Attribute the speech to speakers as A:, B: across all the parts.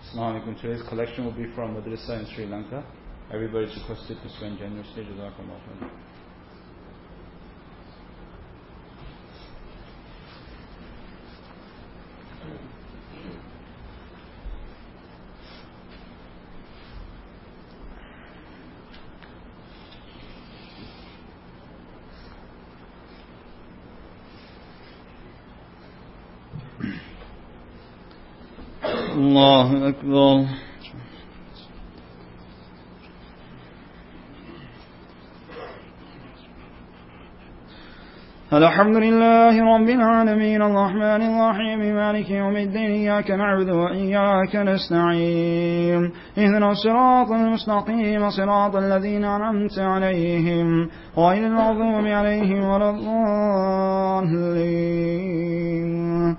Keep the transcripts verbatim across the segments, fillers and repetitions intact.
A: Assalamu alaikum. Today's collection will be from Madrasa in Sri Lanka. Everybody is requested to spend generously. Jazakallah khair. الله أكبر. الحمد لله رب العالمين الرحمن الرحيم مالك يوم الدين إياك نعبد وإياك نستعين اهدنا الصراط المستقيم صراط الذين أنعمت عليهم غير المغضوب عليهم ولا الضالين.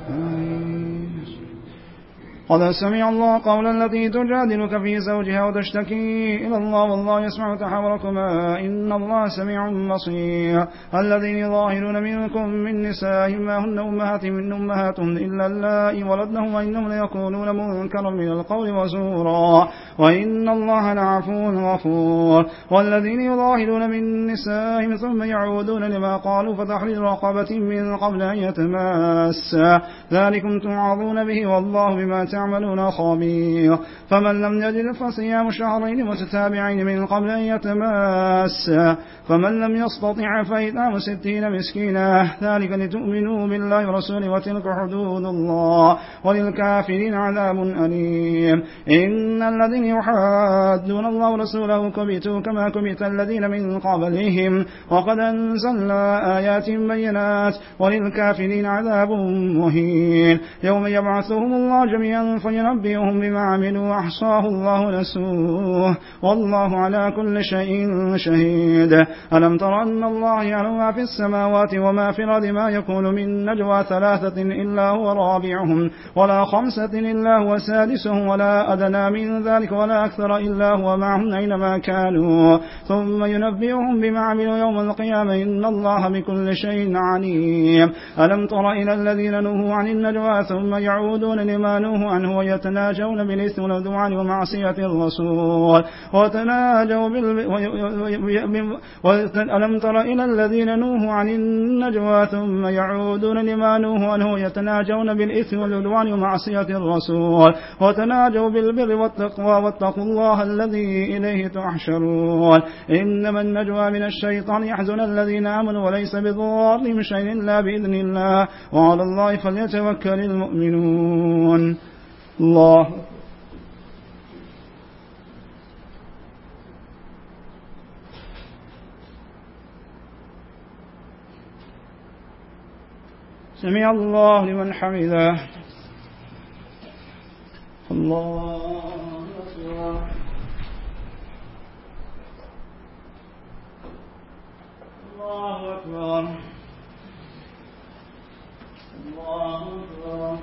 A: قد سمع الله قولا التي تجادلك في زوجها وتشتكي إلى الله والله يسمع تحاوركما إن الله سميع بصير. الذين يظاهرون منكم من نسائهم ما هن أمهاتهم من أمهاتهم إلا اللائي ولدنهم وإنهم ليقولون منكرا من القول وزورا وإن الله لعفو غفور. والذين يظاهرون من نسائهم ثم يعودون لما قالوا فتحرير رقبة من قبل أن يتماسا ذلكم توعظون به والله بما تعملون خبير. فمن لم يجد فصيام شهرين متتابعين من قبل أن يتماسا فمن لم يستطع فإطعام ستين مسكينا ذلك لتؤمنوا بالله ورسوله وتلك حدود الله وللكافرين عذاب أليم. إن الذين يحادون الله ورسوله كبتوا كما كبت الذين من قبلهم وقد أنزلنا آيات بينات وللكافرين عذاب مهين. يوم يبعثهم الله جميعا فينبئهم بما عملوا أحصاه الله نسوه والله على كل شيء شهيد. ألم تر أن الله يعلم ما في السماوات وما في الأرض ما يكون من نجوى ثلاثة إلا هو رابعهم ولا خمسة إلا هو سادسهم ولا أدنى من ذلك ولا أكثر إلا هو معهم أينما كانوا ثم ينبئهم بما عملوا يوم القيامة إن الله بكل شيء عليم. ألم تر إلى الذين نهوا عن النجوى ثم يعودون لما نهوا عنه ويتناجون بالإثم والعدوان ومعصية الرسول وتناجوا بال... ألم تر إلى الذين نوحوا عن النجوى ثم يعودون لما نوحوا عنه يتناجون بالإثم والعدوان ومعصية الرسول وتناجوا بالبر والتقوى واتقوا الله الذي إليه تحشرون. إنما النجوى من الشيطان يحزن الذين آمنوا وليس بضارهم شيء إلا بإذن الله وعلى الله فليتوكل المؤمنون. الله سمع الله لمن حمده. الله أكبر. الله أكبر. الله أكبر.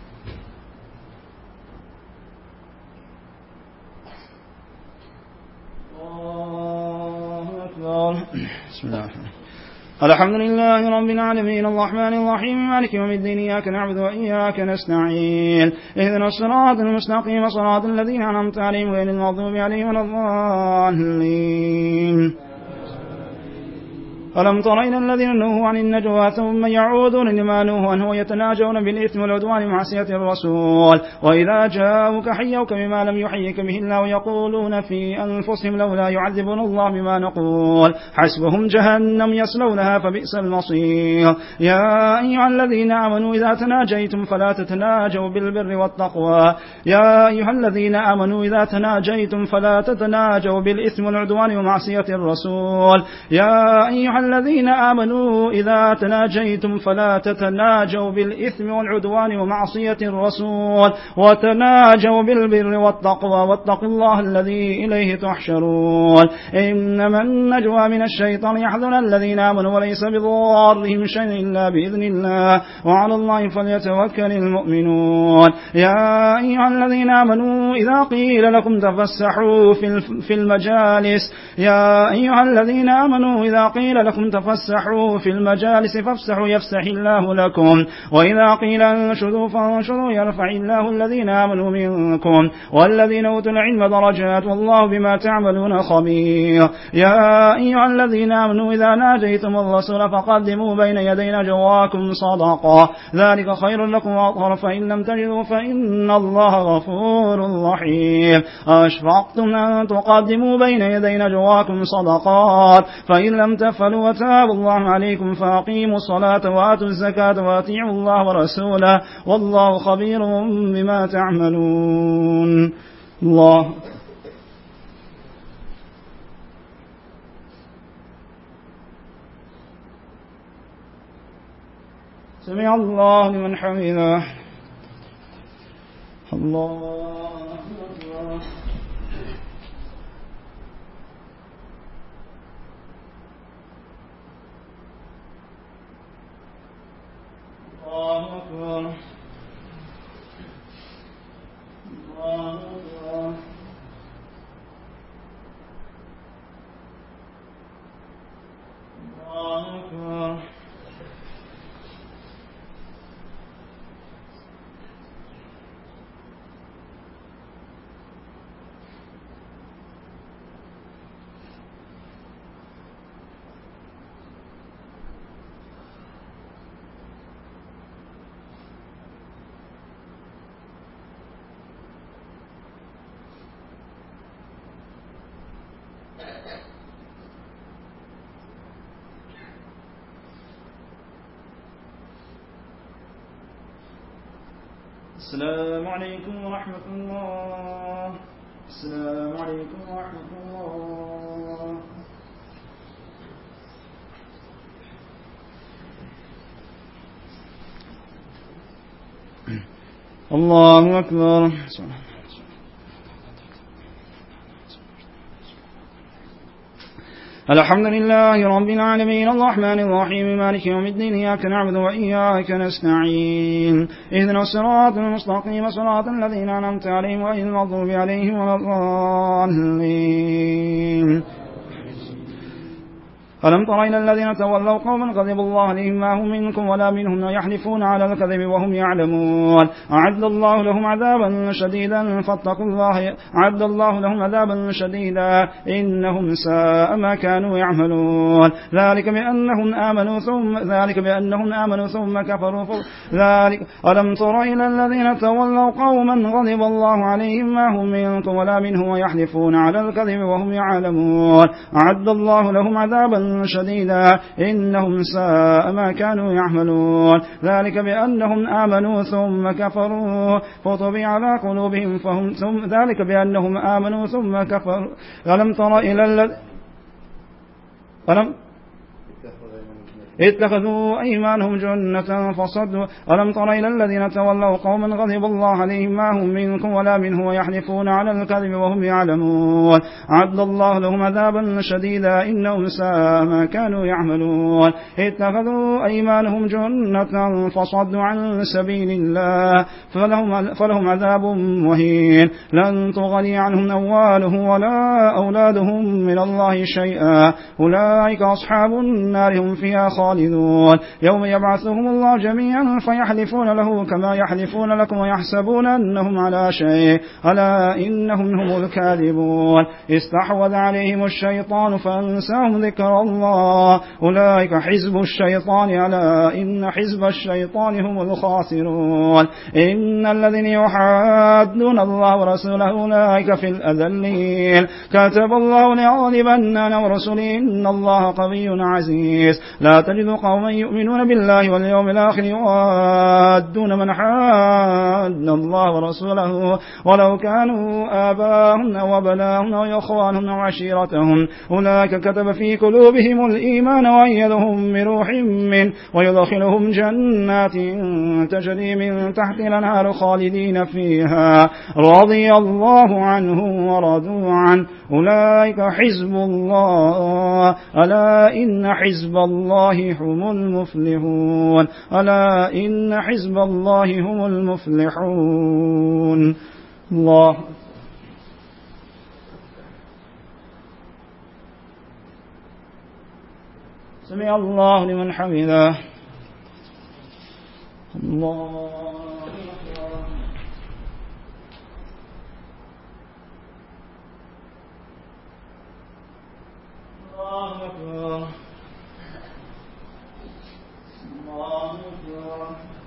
A: الله أكبر. بسم الله الرحمن الرحيم. الحمد لله رب العالمين الرحمن الرحيم مالك يوم الدين إياك نعبد وإياك نستعين اهدنا الصراط المستقيم صراط الذين أنعمت عليهم غير المغضوب عليهم ولا الضالين. ألم تر إلى الذين نهوا عن النجوى ثم يعودون لما نهوا عنه ويتناجون بالإثم والعدوان ومعصية الرسول وإذا جاءوك حيوك بما لم يحيك به الله ويقولون في أنفسهم لولا يعذبنا الله بما نقول حسبهم جهنم يصلونها فبئس المصير. يا أيها الذين آمنوا إذا تناجيتم فلا تتناجوا بالبر والتقوى يا أيها الذين آمنوا إذا تناجيتم فلا تتناجوا بالإثم والعدوان ومعصية الرسول يا أيها الذين آمنوا إذا تناجيتم فلا تتناجوا بالإثم والعدوان ومعصية الرسول وتناجوا بالبر والتقوى واتقوا الله الذي إليه تحشرون. إنما النجوى من الشيطان يحذر الذين آمنوا وليس بضارهم شيء إلا بإذن الله وعلى الله فليتوكل المؤمنون. يا أيها الذين آمنوا إذا قيل لكم تفسحوا في المجالس يا أيها الذين آمنوا إذا قيل لكم تفسحوا في المجالس فافسحوا يفسح الله لكم وإذا قيل انشدوا فانشدوا يرفع الله الذين آمنوا منكم والذين أوتوا العلم درجات والله بما تعملون خبير يا أيها الذين آمنوا إذا ناجيتم الرسول فقدموا بين يدي نجواكم صدقا ذلك خير لكم وأطهر فإن لم تجدوا فإن الله غفور رحيم أشفقتم أن تقدموا بين يدي نجواكم صدقات فإن لم تفعلوا وتاب الله عليكم فأقيموا الصلاة وآتوا الزكاة وأطيعوا الله ورسوله والله خبير بما تعملون الله سمع الله لمن حمده الله أكبر الله أكبر الله أكبر الله أكبر السلام عليكم ورحمة الله السلام عليكم ورحمة الله الله أكبر الحمد لله رب العالمين الرحمن الرحيم مالك يوم الدين إياك نعبد وإياك نستعين اهدنا الصراط المستقيم صراط الذين أنعمت عليهم غير المغضوب عليهم ولا الضالين ألم تر إلى الذين تولوا قوما غضب الله عليهم ما هم منكم ولا منهم يحلفون على الكذب وهم يعلمون أعد الله لهم عذابا شديدا فاتقوا الله أعد الله لهم عذابا شديدا إنهم ساء ما كانوا يعملون ذلك بأنهم آمنوا ثم ذلك بأنهم آمنوا ثم كفروا ذلك ألم تر إلى الذين تولوا قوما غضب الله عليهم ما هم منكم ولا منهم ويحلفون على الكذب وهم يعلمون أعد الله لهم عذابا شديدا إنهم ساء ما كانوا يعملون ذلك بأنهم آمنوا ثم كفروا فطبع على قلوبهم فهم ثم ذلك بأنهم آمنوا ثم كفروا ألم تر إلى الذين ألم اتخذوا أيمانهم جنة فصدوا ألم تر إلى الذين تولوا قوما غضب الله عليهم ما هم منكم ولا منه ويحلفون على الكذب وهم يعلمون أعد الله لهم عذابا شديدا إنهم ساء ما كانوا يعملون اتخذوا أيمانهم جنة فصدوا عن سبيل الله فلهم, فلهم عذاب مهين لن تغني عنهم أموالهم ولا أولادهم من الله شيئا أولئك أصحاب النار هم فيها خالدون يوم يبعثهم الله جميعا فيحلفون له كما يحلفون لكم ويحسبون أنهم على شيء ألا إنهم هم الكاذبون استحوذ عليهم الشيطان فأنساهم ذكر الله أولئك حزب الشيطان ألا إن حزب الشيطان هم الخاسرون إن الذين يحادون الله ورسوله أولئك في الأذلين كتب الله لأغلبن أنا ورسلي إن الله قوي عزيز لا تجد قوما يؤمنون بالله واليوم الآخر يوادون من حاد الله ورسوله ولو كانوا آباءهم أو أبناءهم أو إخوانهم أو عشيرتهم أولئك كتب في قلوبهم الإيمان وأيدهم بروح منه ويدخلهم جنات تجري من تحت الأنهار خالدين فيها رضي الله عنهم ورضوا عنه أولئك حزب الله ألا إن حزب الله هم المفلحون ألا إن حزب الله هم المفلحون الله سمع الله لمن حمده. الله أكبر. الله أكبر.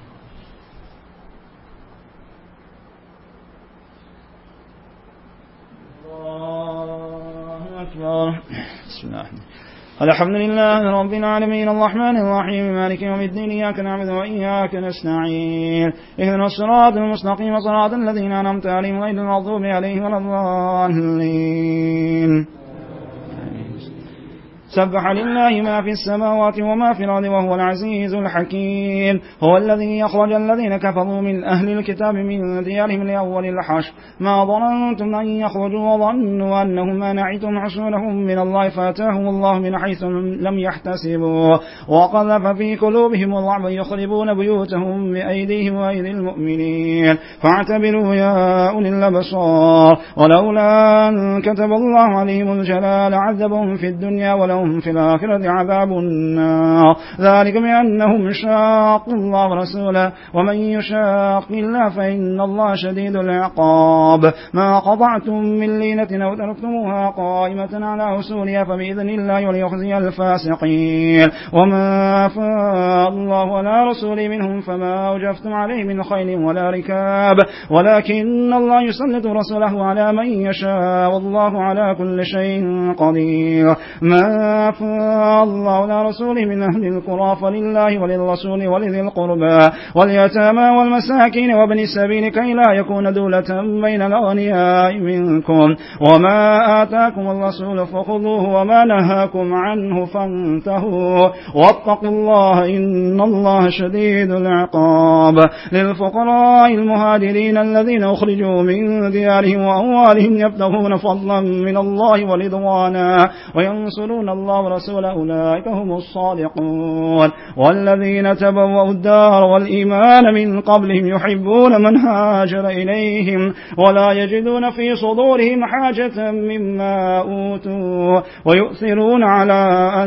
A: الله أكبر. بسم الله. الحمد لله رب العالمين الرحمن الرحيم مالك يوم الدين إياك نعبد وإياك نستعين اهدنا الصراط المستقيم صراط الذين أنعمت عليهم غير المغضوب عليهم ولا الضالين. سبح لله ما في السماوات وما في الأرض وهو العزيز الحكيم. هو الذي أخرج الذين كفروا من أهل الكتاب من ديارهم لأول الحشر ما ظننتم أن يخرجوا وظنوا أنهم مانعتهم حصولهم من الله فأتاهم الله من حيث لم يحتسبوا وقذف في قلوبهم الرعب يخربون بيوتهم بأيديهم وأيدي المؤمنين فاعتبروا يا أولي الأبصار. ولولا أن كتب الله عليهم الجلال عذبهم في الدنيا ولهم في الآخرة عذاب النار ذلك بأنهم شاقوا الله ورسوله ومن يشاق الله فإن الله شديد العقاب. ما قطعتم من لينة أو تركتموها قائمة على أصولها فبإذن الله وليخزي الفاسقين. وما أفاء الله على رسوله منهم فما أوجفتم عليه من خيل ولا ركاب ولكن الله يسلط رسوله على من يشاء والله على كل شيء قدير. ما أفاء الله على رسوله من أهل القرى فلله وللرسول ولذي القربى واليتامى والمساكين وابن السبيل كي لا يكون دولة بين الأغنياء منكم. وما آتاكم الرسول فخذوه وما نهاكم عنه فانتهوا واتقوا الله إن الله شديد العقاب. للفقراء المهاجرين الذين أخرجوا من ديارهم وأموالهم يبتغون فضلا من الله ورضوانا وينصرون الله ورسوله أولئك هم الصادقون. والذين تبوأوا الدار والإيمان من قبلهم يحبون من هاجر إليهم ولا يجدون في صدورهم حاجة مما أوتوا ويؤثرون على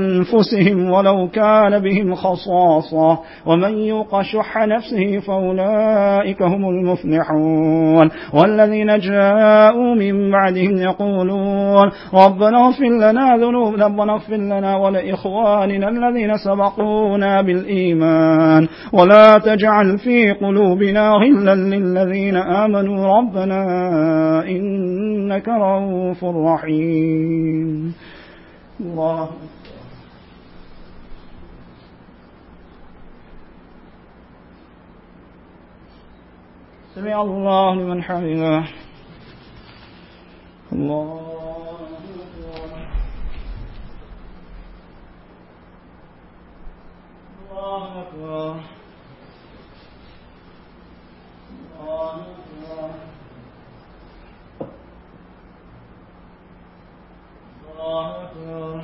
A: أنفسهم ولو كان بهم خصاصة ومن يوق شح نفسه فأولئك هم المفلحون. والذين جاءوا من بعدهم يقولون ربنا اغفر لنا ذنوبنا ربنا اغفر لنا ولإخواننا الذين سبقونا بالإيمان ولا تجعل في قلوبنا غلا للذين آمنوا ربنا إنك رؤوف رحيم. الله سمع الله لمن حمده. الله الله أكبر. الله أكبر. الله أكبر.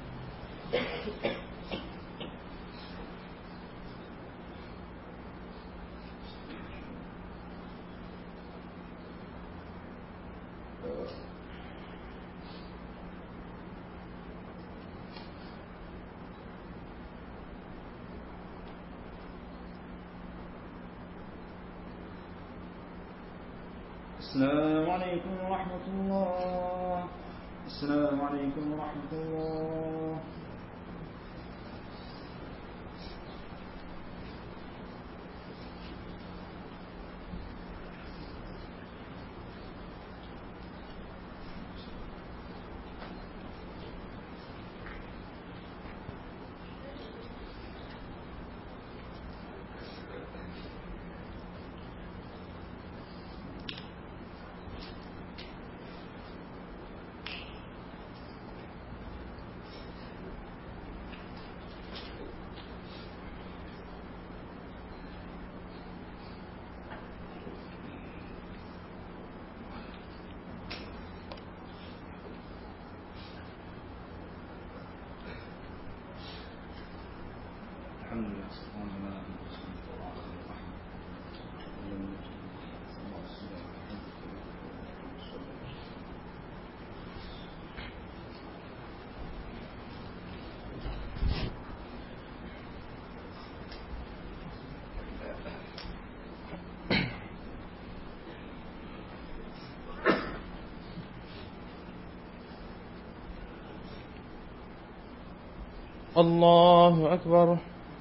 A: السلام عليكم ورحمة الله. السلام عليكم ورحمة الله.
B: الله أكبر.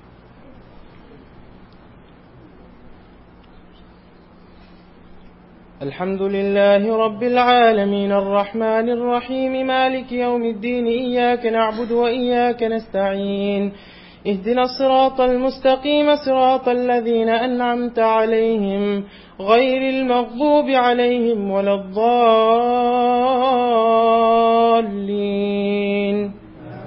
B: الحمد لله رب العالمين الرحمن الرحيم مالك يوم الدين إياك نعبد وإياك نستعين اهدنا الصراط المستقيم صراط الذين أنعمت عليهم غير المغضوب عليهم ولا الضالين.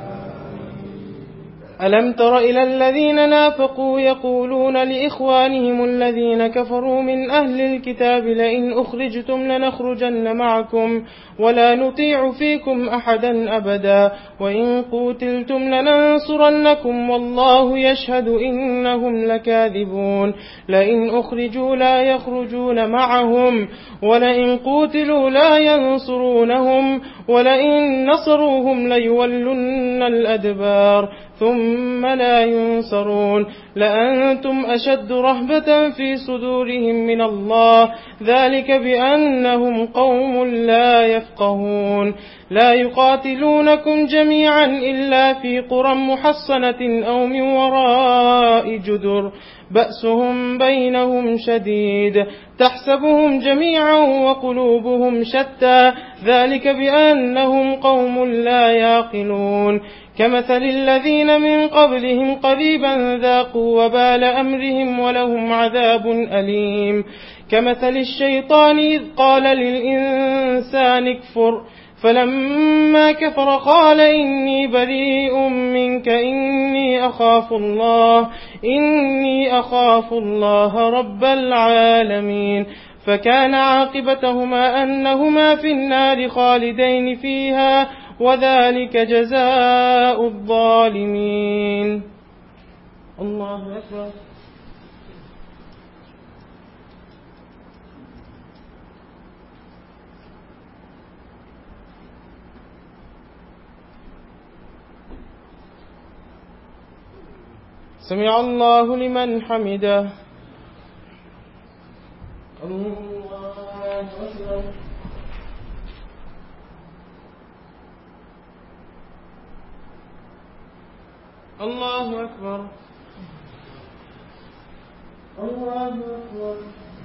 B: ألم تر إلى الذين نافقوا يقولون لإخوانهم الذين كفروا من أهل الكتاب لئن أخرجتم لنخرجن معكم ولا نطيع فيكم أحدا أبدا وإن قوتلتم لننصرنكم والله يشهد إنهم لكاذبون. لئن أخرجوا لا يخرجون معهم ولئن قوتلوا لا ينصرونهم ولئن نصروهم ليولن الأدبار ثم لا ينصرون. لأنتم أشد رهبة في صدورهم من الله ذلك بأنهم قوم لا يفقهون. لا يقاتلونكم جميعا إلا في قرى محصنة أو من وراء جدر بأسهم بينهم شديد تحسبهم جميعا وقلوبهم شتى ذلك بأنهم قوم لا يعقلون. كمثل الذين من قبلهم قريبا ذاقوا وبال أمرهم ولهم عذاب أليم. كمثل الشيطان إذ قال للإنسان اكفر فلما كفر قال إني بريء منك إني أخاف الله إني أخاف الله رب العالمين. فكان عاقبتهما أنهما في النار خالدين فيها وذلك جزاء الظالمين. الله أكبر. سمع الله لمن حمده. الله أكبر. الله أكبر. الله أكبر.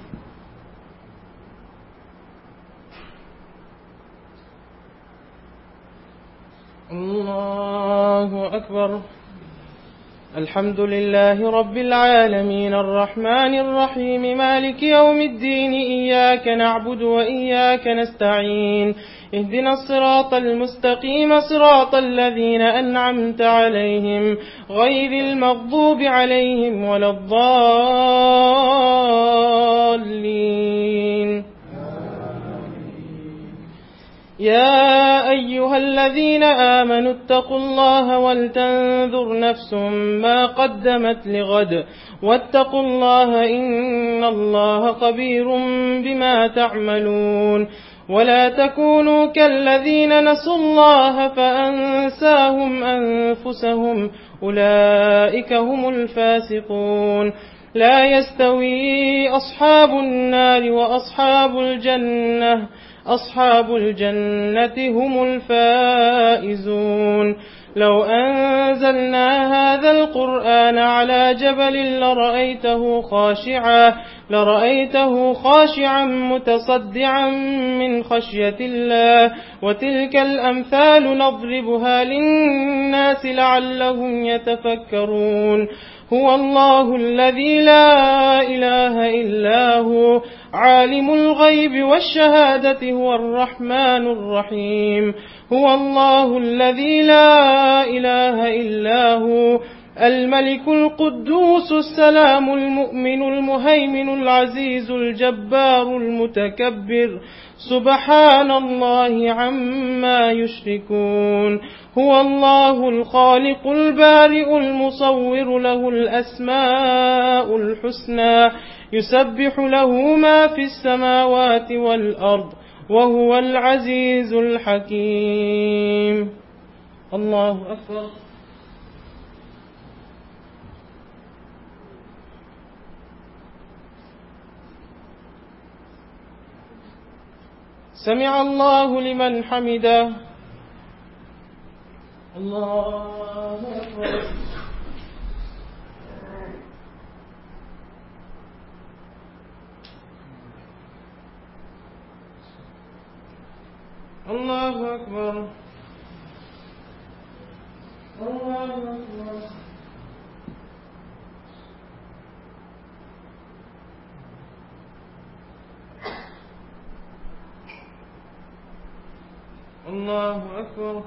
B: الله أكبر. الحمد لله رب العالمين الرحمن الرحيم مالك يوم الدين إياك نعبد وإياك نستعين اهدنا الصراط المستقيم صراط الذين أنعمت عليهم غير المغضوب عليهم ولا الضالين. يا أيها الذين آمنوا اتقوا الله ولتنظر نفس ما قدمت لغد واتقوا الله إن الله خبير بما تعملون. ولا تكونوا كالذين نسوا الله فأنساهم أنفسهم أولئك هم الفاسقون. لا يستوي أصحاب النار وأصحاب الجنة أصحاب الجنة هم الفائزون. لو أنزلنا هذا القرآن على جبل لرأيته خاشعا لرأيته خاشعا متصدعا من خشية الله. وتلك الأمثال نضربها للناس لعلهم يتفكرون. هو الله الذي لا إله إلا هو عالم الغيب والشهادة هو الرحمن الرحيم. هو الله الذي لا إله إلا هو الملك القدوس السلام المؤمن المهيمن العزيز الجبار المتكبر سبحان الله عما يشركون. هو الله الخالق البارئ المصور له الأسماء الحسنى يسبح له ما في السماوات والأرض وهو العزيز الحكيم. الله أكبر. سمع الله لمن حمده. الله أكبر. الله أكبر. الله أكبر. الله أكبر.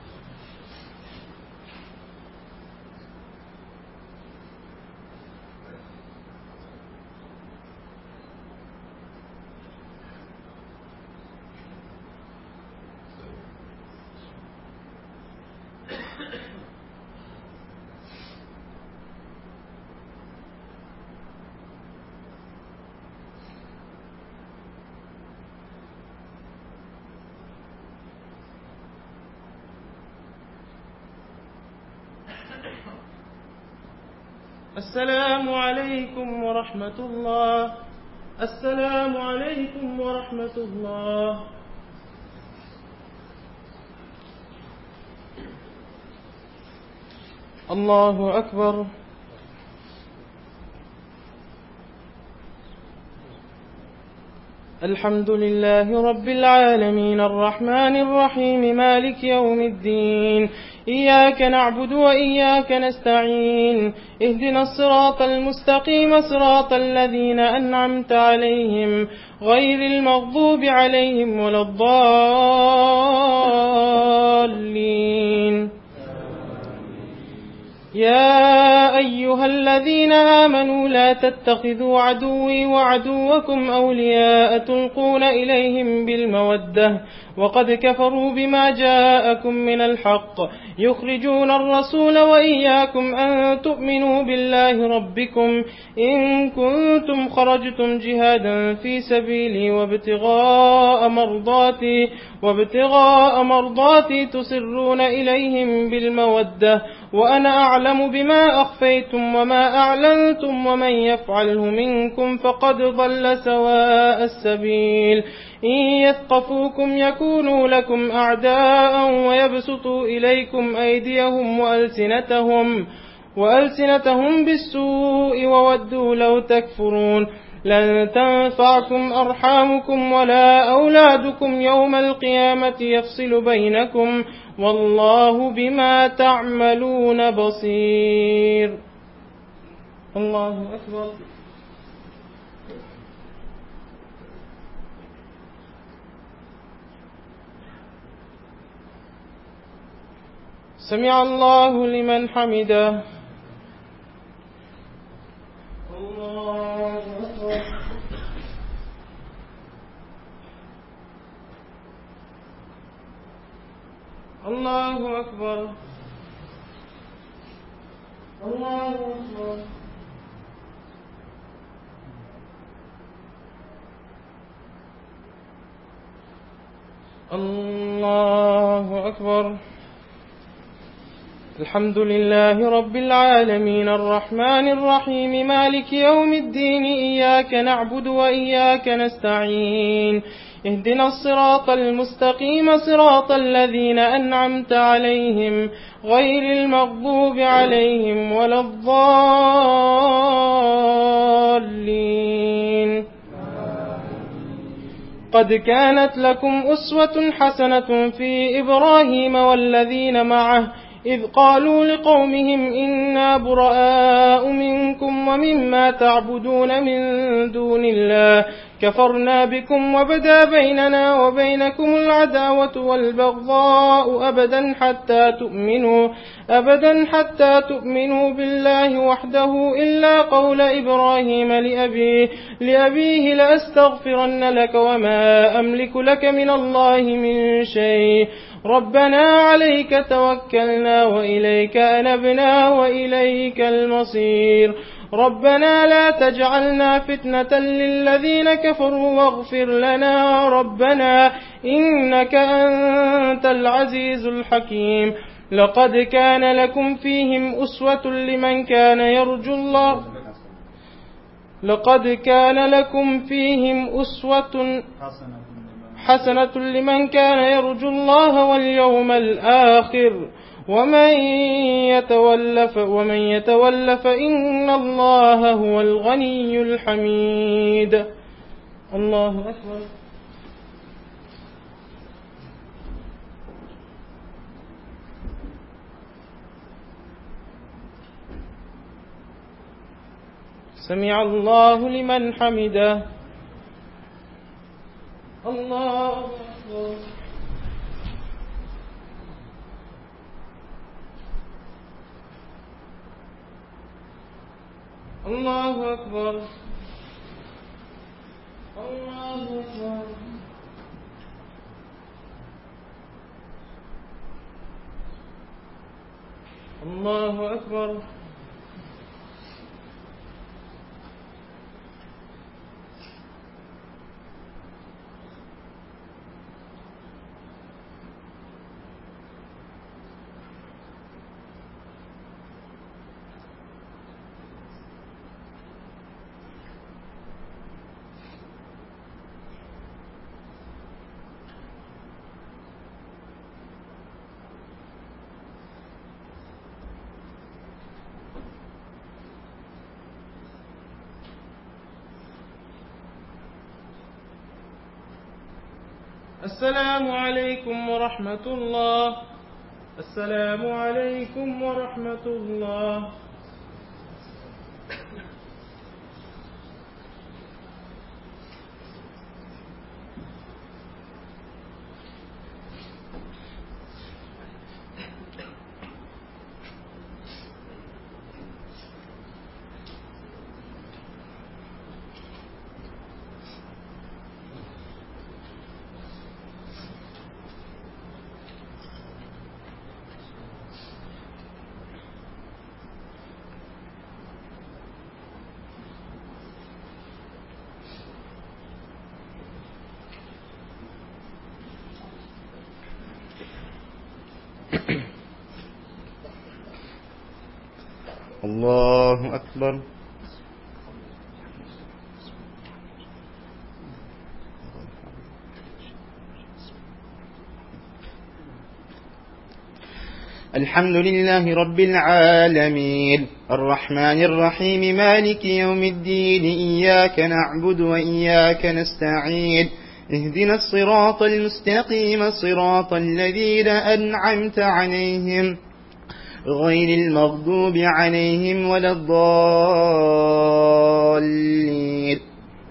B: السلام عليكم ورحمة الله. السلام عليكم ورحمة الله. الله أكبر. الحمد لله رب العالمين الرحمن الرحيم مالك يوم الدين. إياك نعبد وإياك نستعين. اهدنا الصراط المستقيم صراط الذين أنعمت عليهم غير المغضوب عليهم ولا الضالين. يا أيها الذين آمنوا لا تتخذوا عدوي وعدوكم أولياء تلقون إليهم بالمودة وقد كفروا بما جاءكم من الحق يخرجون الرسول وإياكم أن تؤمنوا بالله ربكم إن كنتم خرجتم جهادا في سبيلي وابتغاء مرضاتي وابتغاء مرضاتي تسرون إليهم بالمودة وأنا أعلم بما أخفيتم وما أعلنتم ومن يفعله منكم فقد ضل سواء السبيل. إن يثقفوكم يكونوا لكم أعداء ويبسطوا إليكم أيديهم وألسنتهم, وألسنتهم بالسوء وودوا لو تكفرون. لن تنفعكم أرحامكم ولا أولادكم يوم القيامة يفصل بينكم والله بما تعملون بصير. الله أكبر. سمع الله لمن حمده. الله أكبر. الله أكبر. الله أكبر. الله أكبر. الحمد لله رب العالمين الرحمن الرحيم مالك يوم الدين. إياك نعبد وإياك نستعين. اهدنا الصراط المستقيم صراط الذين أنعمت عليهم غير المغضوب عليهم ولا الضالين. قد كانت لكم أسوة حسنة في إبراهيم والذين معه إذ قالوا لقومهم إنا براء منكم ومما تعبدون من دون الله كفرنا بكم وبدا بيننا وبينكم العداوة والبغضاء أبدا حتى تؤمنوا أبدا حتى تؤمنوا بالله وحده إلا قول إبراهيم لأبيه لأبيه لأستغفرن لك وما أملك لك من الله من شيء ربنا عليك توكلنا وإليك أنبنا وإليك المصير ربنا لا تجعلنا فتنة للذين كفروا واغفر لنا ربنا إنك أنت العزيز الحكيم. لقد كان لكم فيهم أسوة لمن كان يرجو الله لقد كان لكم فيهم أسوة حسنة لمن كان يرجو الله واليوم الآخر ومن يتول ومن يتول فإن الله هو الغني الحميد. الله أكبر. سمع الله لمن حمده. الله أكبر. الله أكبر. الله أكبر. الله أكبر. السلام عليكم ورحمة الله. السلام عليكم ورحمة الله.
C: الله أكبر. الحمد لله رب العالمين الرحمن الرحيم مالك يوم الدين إياك نعبد وإياك نستعين اهدنا الصراط المستقيم صراط الذين أنعمت عليهم غير المغضوب عليهم ولا الضالين.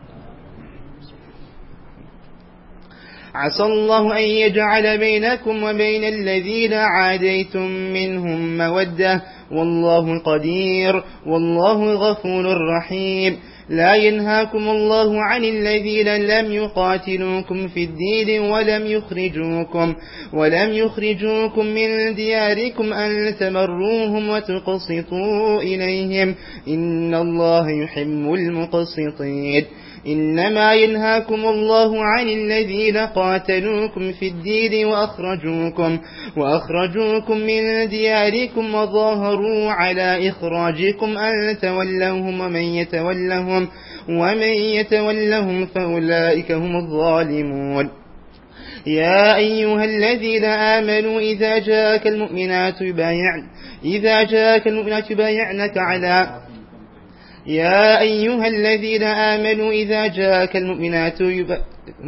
C: عسى الله أن يجعل بينكم وبين الذين عاديتم منهم مودة والله قدير والله غفور رحيم. لا ينهاكم الله عن الذين لم يقاتلوكم في الدين ولم يخرجوكم ولم يخرجوكم من دياركم أن تبروهم وتقسطوا إليهم إن الله يحب المقسطين. إنما ينهاكم الله عن الذين قاتلوكم في الدين وأخرجوكم وأخرجوكم من دياركم وظاهروا على إخراجكم أن تولوهم ومن يتولهم ومن يتولهم فأولئك هم الظالمون. يا أيها الذين آمنوا إذا جاءك المؤمنات يبايعن إذا جاءك المؤمنات يبايعنك على يا أيها الذين آمنوا إذا جاءك المؤمنات يب...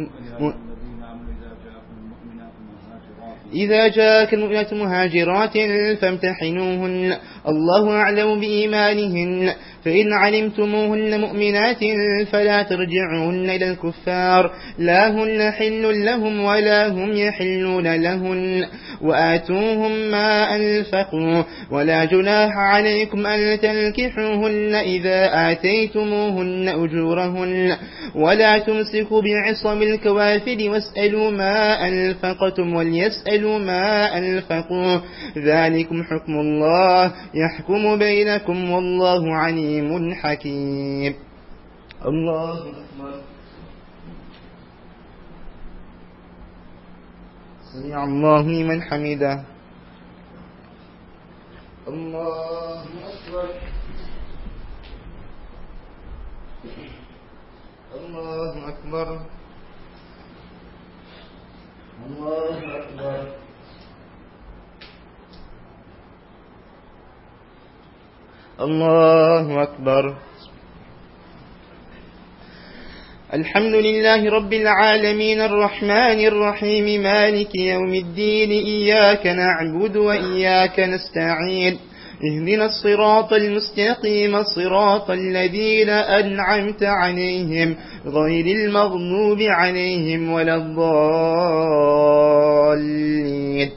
C: إذا جاءك المؤمنات مهاجرات فامتحنوهن الله أعلم بإيمانهن فإن علمتموهن مؤمنات فلا ترجعوهن إلى الكفار لا هن حل لهم ولا هم يحلون لهن وآتوهم ما أنفقوا ولا جناح عليكم أن تنكحوهن إذا آتيتموهن أجورهن ولا تمسكوا بعصم الكوافر واسألوا ما أنفقتم وليسألوا ما أنفقوا ذلكم حكم الله يحكم بينكم والله عليم حكيم. الله أكبر. سمع الله لمن حمده. الله أكبر. الله أكبر. الله أكبر. الله أكبر. الحمد لله رب العالمين الرحمن الرحيم مالك يوم الدين إياك نعبد وإياك نستعين اهدنا الصراط المستقيم صراط الذين أنعمت عليهم غير المغضوب عليهم ولا الضالين.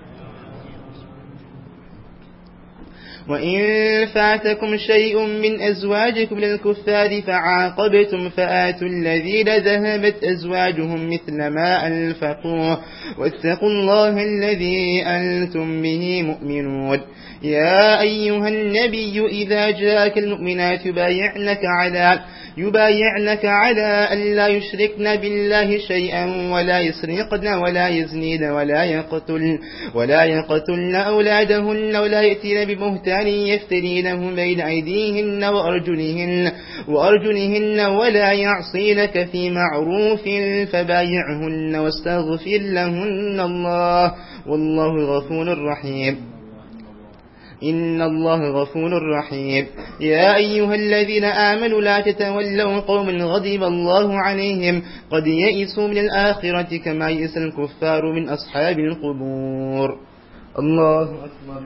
C: وإن فاتكم شيء من أزواجكم للكفار فعاقبتم فآتوا الذين ذهبت أزواجهم مثل ما أنفقوا واتقوا الله الذي أنتم به مؤمنون. يا أيها النبي إذا جاءك المؤمنات يبايعنك على يبايعنك على أن لا يشركن بالله شيئا ولا يسرقن ولا يزنين ولا يقتلن ولا يقتلن أولادهن ولا يأتين ببهتان يفترينه بين أيديهن وأرجلهن وأرجلهن ولا يعصينك في معروف فبايعهن واستغفر لهن الله والله غفور رحيم. إن الله غفور رحيم. يا أيها الذين آمنوا لا تتولوا قوما غضب الله عليهم قد يئسوا من الآخرة كما يئس الكفار من أصحاب القبور. الله أكبر.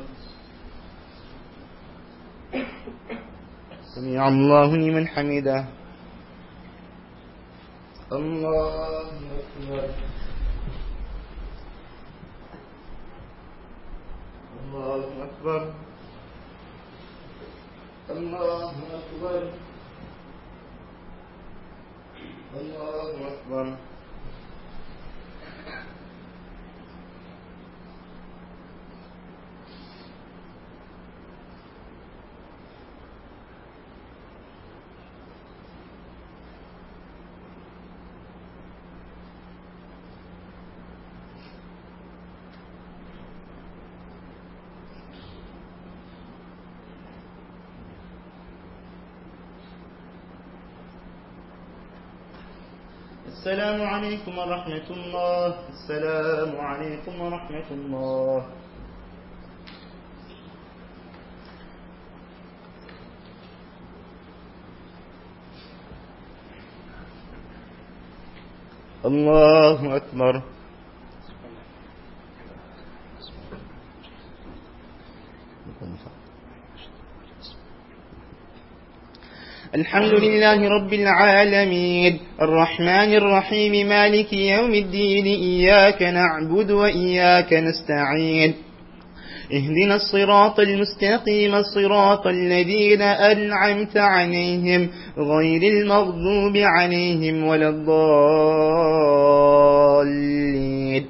C: سمع الله لمن حمده. الله أكبر. الله أكبر. الله أكبر. الله أكبر. السلام عليكم ورحمة الله. السلام عليكم ورحمة الله. الله أكبر. الحمد لله رب العالمين الرحمن الرحيم مالك يوم الدين إياك نعبد وإياك نستعين اهدنا الصراط المستقيم صراط الذين أنعمت عليهم غير المغضوب عليهم ولا الضالين.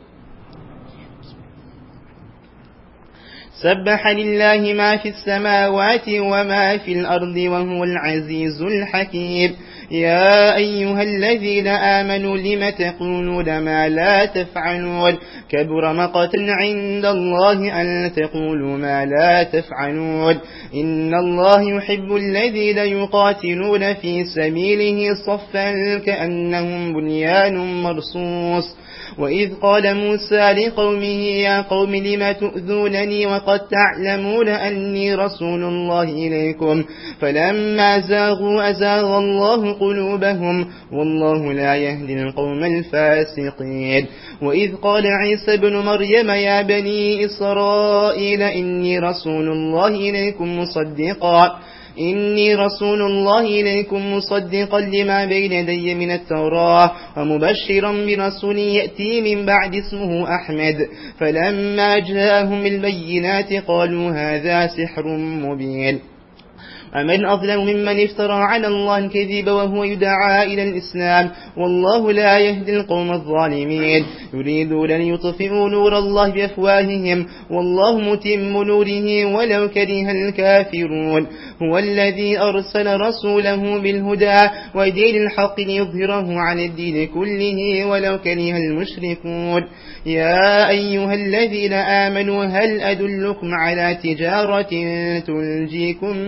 C: سبح لله ما في السماوات وما في الأرض وهو العزيز الحكيم. يا أيها الذين آمنوا لم تقولون ما لا تفعلون كبر مقتا عند الله أن تقولوا ما لا تفعلون. إن الله يحب الذين يقاتلون في سبيله صفا كأنهم بنيان مرصوص. وإذ قال موسى لقومه يا قوم لم تؤذونني وقد تعلمون أني رسول الله إليكم فلما زاغوا أزاغ الله قلوبهم والله لا يهدي القوم الفاسقين. وإذ قال عيسى بن مريم يا بني إسرائيل إني رسول الله إليكم مصدقا إني رسول الله إليكم مصدقا لما بين يدي من التوراة ومبشرا برسول يأتي من بعد اسمه أحمد. فلما جاءهم البينات قالوا هذا سحر مبين. ومن أظلم ممن افترى على الله الكذب وهو يدعى إلى الإسلام والله لا يهدي القوم الظالمين. يريدون أن يطفئوا نور الله بأفواههم والله متم نوره ولو كره الكافرون. هو الذي أرسل رسوله بالهدى ودين الحق ليظهره على الدين كله ولو كره المشركون. يا أيها الذين آمنوا هل أدلكم على تجارة تنجيكم من عذاب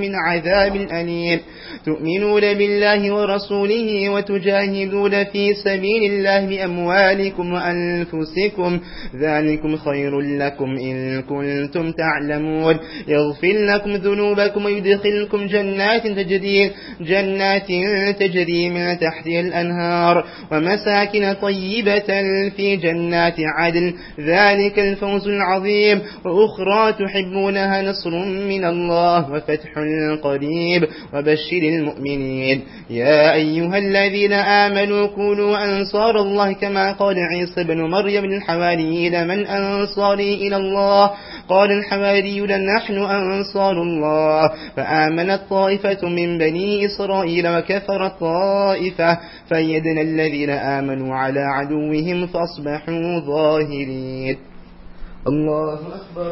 C: عذاب أليم. تؤمنون بالله ورسوله وتجاهدون في سبيل الله بأموالكم وأنفسكم ذلكم خير لكم إن كنتم تعلمون. يغفر لكم ذنوبكم ويدخلكم جنات تجري, جنات تجري من تحتها الأنهار ومساكن طيبة في جنات عدن ذلك الفوز العظيم. وأخرى تحبونها نصر من الله وفتح قريب وبشر المؤمنين. يا أيها الذين آمنوا كونوا أنصار الله كما قال عيسى بن مريم للحواريين من أنصاري إلى الله قال الحواريون نحن أنصار الله فآمنت طائفة من بني إسرائيل وكفرت طائفة فأيدنا الذين آمنوا على عدوهم فأصبحوا ظاهرين. الله أكبر.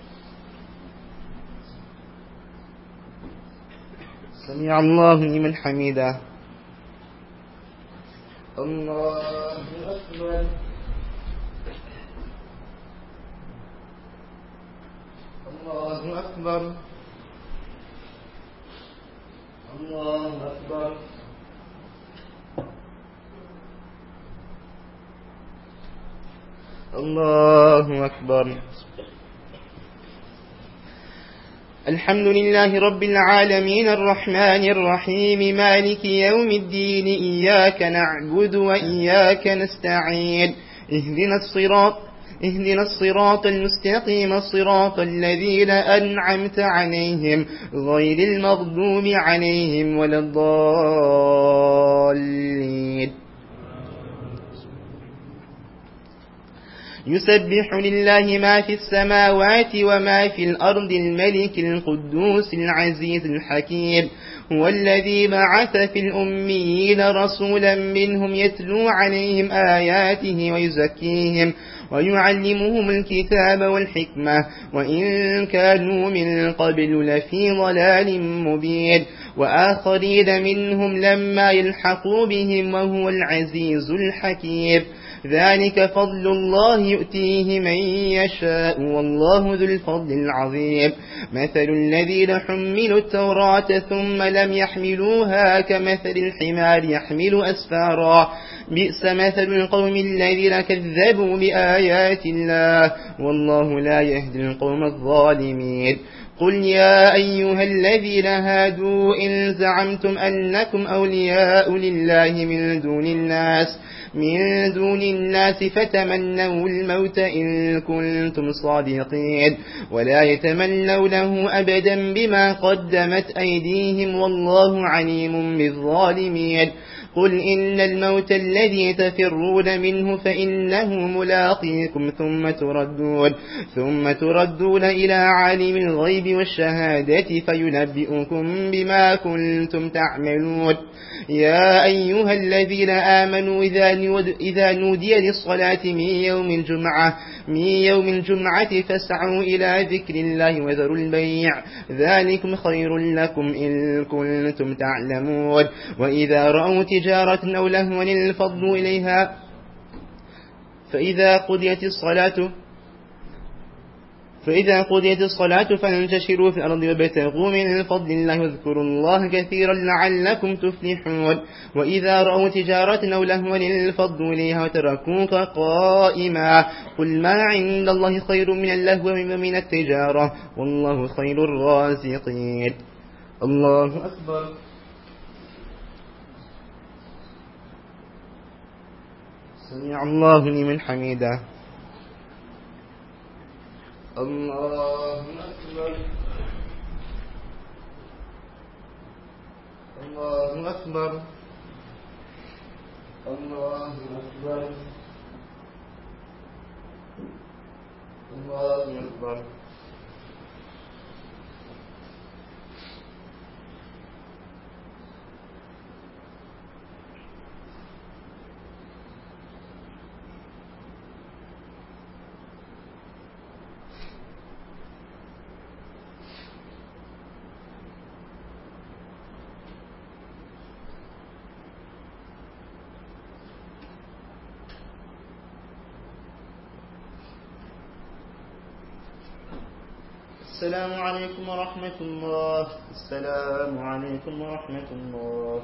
C: سمع الله لمن حمده. الله أكبر. الله أكبر. الله أكبر. الله أكبر. الحمد لله رب العالمين الرحمن الرحيم مالك يوم الدين إياك نعبد وإياك نستعين اهدنا الصراط اهدنا الصراط المستقيم صراط الذين أنعمت عليهم غير المغضوب عليهم ولا الضالين. يسبح لله ما في السماوات وما في الأرض الملك القدوس العزيز الحكيم. هو الذي بعث في الأميين رسولا منهم يتلو عليهم آياته ويزكيهم ويعلمهم الكتاب والحكمة وإن كانوا من قبل لفي ضلال مبين. وآخرين منهم لما يلحقوا بهم وهو العزيز الحكيم. ذلك فضل الله يؤتيه من يشاء والله ذو الفضل العظيم. مثل الذين حملوا التوراة ثم لم يحملوها كمثل الحمار يحمل أسفارا بئس مثل القوم الذين كذبوا بآيات الله والله لا يهدي القوم الظالمين. قل يا أيها الذين هادوا إن زعمتم أنكم أولياء لله من دون الناس من دون الناس فتمنوا الموت إن كنتم صادقين ولا يتمنونه أبدا بما قدمت أيديهم والله عليم بالظالمين. قل إن الموت الذي تفرون منه فإنه ملاقيكم ثم تردون ثم تردون إلى عالم الغيب والشهادة فينبئكم بما كنتم تعملون. يا أيها الذين آمنوا إذا نودي للصلاة من يوم الجمعة من يوم الجمعة فاسعوا إلى ذكر الله وذروا البيع ذلكم خير لكم إن كنتم تعلمون. وإذا رأوا تجارة أو لهوا انفضوا إليها فإذا قضيت الصلاة فإذا قضيت الصلاة فانتشروا في الأرض وابتغوا من فضل الله واذكروا الله كثيرا لعلكم تفلحون. وإذا رأوا تجارة أو لهوا انفضوا إليها وتركوك قائما قل ما عند الله خير من اللهو ومن التجارة والله خير الرازقين. الله أكبر. سمع الله لمن حمده. الله أكبر. الله أكبر. الله أكبر. الله أكبر. السلام عليكم ورحمة الله. السلام عليكم ورحمة الله.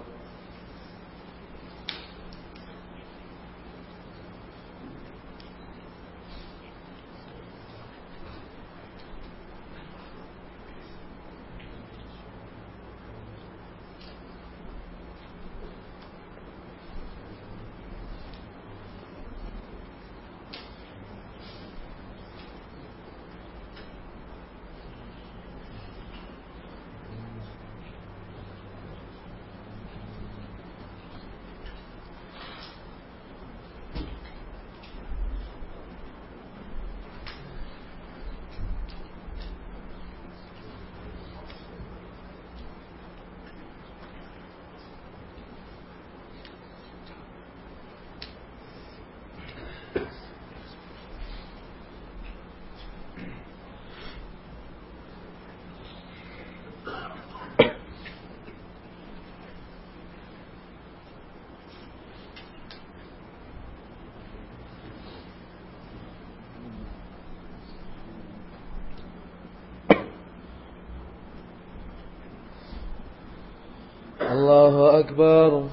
D: الله أكبر.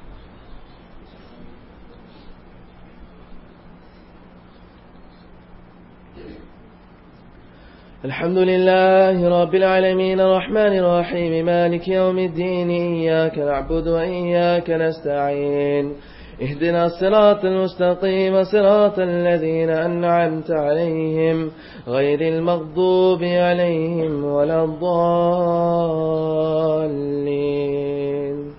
D: الحمد لله رب العالمين الرحمن الرحيم مالك يوم الدين إياك نعبد وإياك نستعين اهدنا الصراط المستقيم صراط الذين أنعمت عليهم غير المغضوب عليهم ولا الضالين.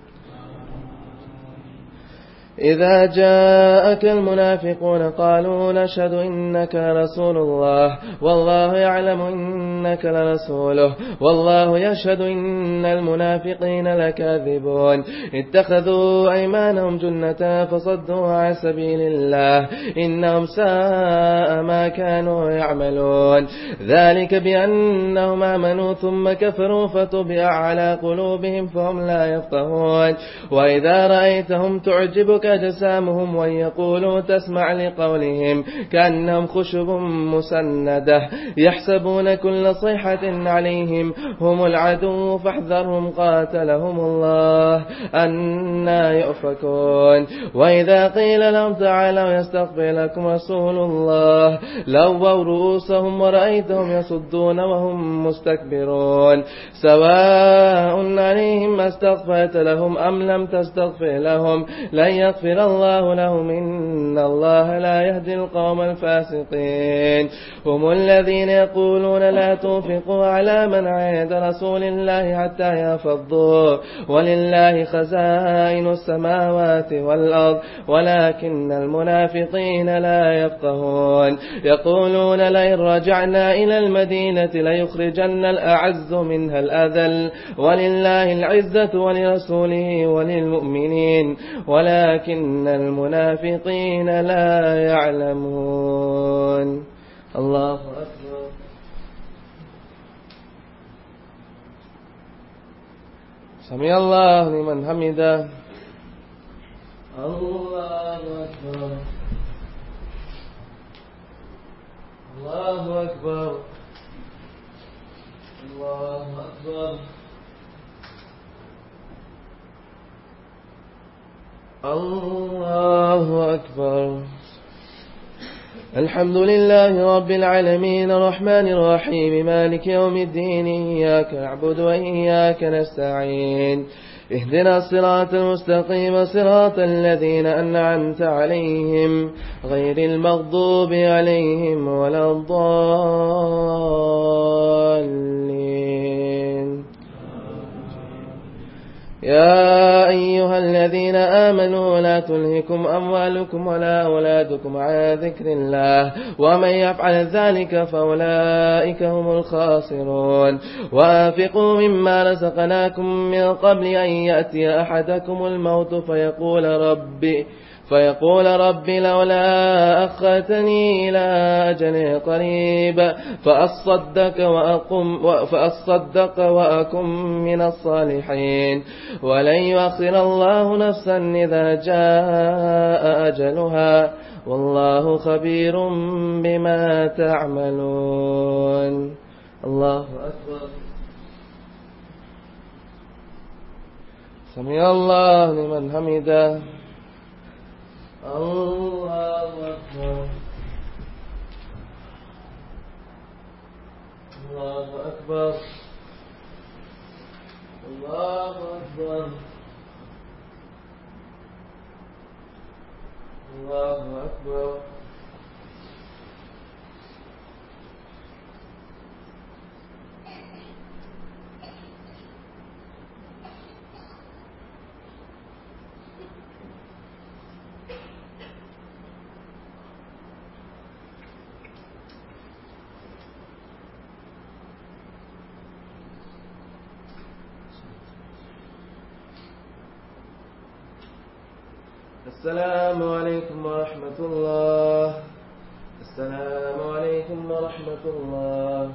D: إذا جاءك المنافقون قالوا نشهد إنك رسول الله والله يعلم إنك لرسوله والله يشهد إن المنافقين لكاذبون اتخذوا أيمانهم جنة فصدوا عن سبيل الله إنهم ساء ما كانوا يعملون ذلك بأنهم آمنوا ثم كفروا فطبع على قلوبهم فهم لا يفقهون وإذا رأيتهم تعجبك أجسامهم ويقولوا تسمع لقولهم كأنهم خشب مسندة يحسبون كل صيحة عليهم هم العدو فاحذرهم قاتلهم الله أنا يؤفكون وإذا قيل لهم تعالوا يستغفر لكم رسول الله لووا رؤوسهم ورأيتهم يصدون وهم مستكبرون سواء عليهم استغفرت لهم أم لم تستغفر لهم لن يغفر الله لهم إن الله لا يهدي القوم الفاسقين هم الذين يقولون لا تنفقوا على من عند رسول الله حتى يفضوا ولله خزائن السماوات والأرض ولكن المنافقين لا يفقهون يقولون لئن رجعنا إلى المدينة ليخرجن الأعز منها الأذل ولله العزة ولرسوله وللمؤمنين ولكن إن المنافقين لا يعلمون. الله أكبر. سمع الله لمن حمده. الله أكبر. الله أكبر. الله أكبر. الله أكبر. الحمد لله رب العالمين الرحمن الرحيم مالك يوم الدين إياك نعبد وإياك نستعين اهدنا الصراط المستقيم صراط الذين أنعمت عليهم غير المغضوب عليهم ولا الضالين. يا أيها الذين آمنوا لا تلهكم أموالكم ولا أولادكم عن ذكر الله ومن يفعل ذلك فأولئك هم الخاسرون وأنفقوا مما رزقناكم من قبل أن يأتي أحدكم الموت فيقول ربي فيقول رب لولا أخرتني إلى أجل قريب فأصدق وأقم فأصدق وأكن من الصالحين ولن يؤخر الله نفسا إذا جاء أجلها والله خبير بما تعملون. الله أكبر. سمع الله لمن حمده. الله أكبر. الله أكبر. الله أكبر. الله أكبر. السلام عليكم ورحمة الله. السلام عليكم ورحمة الله.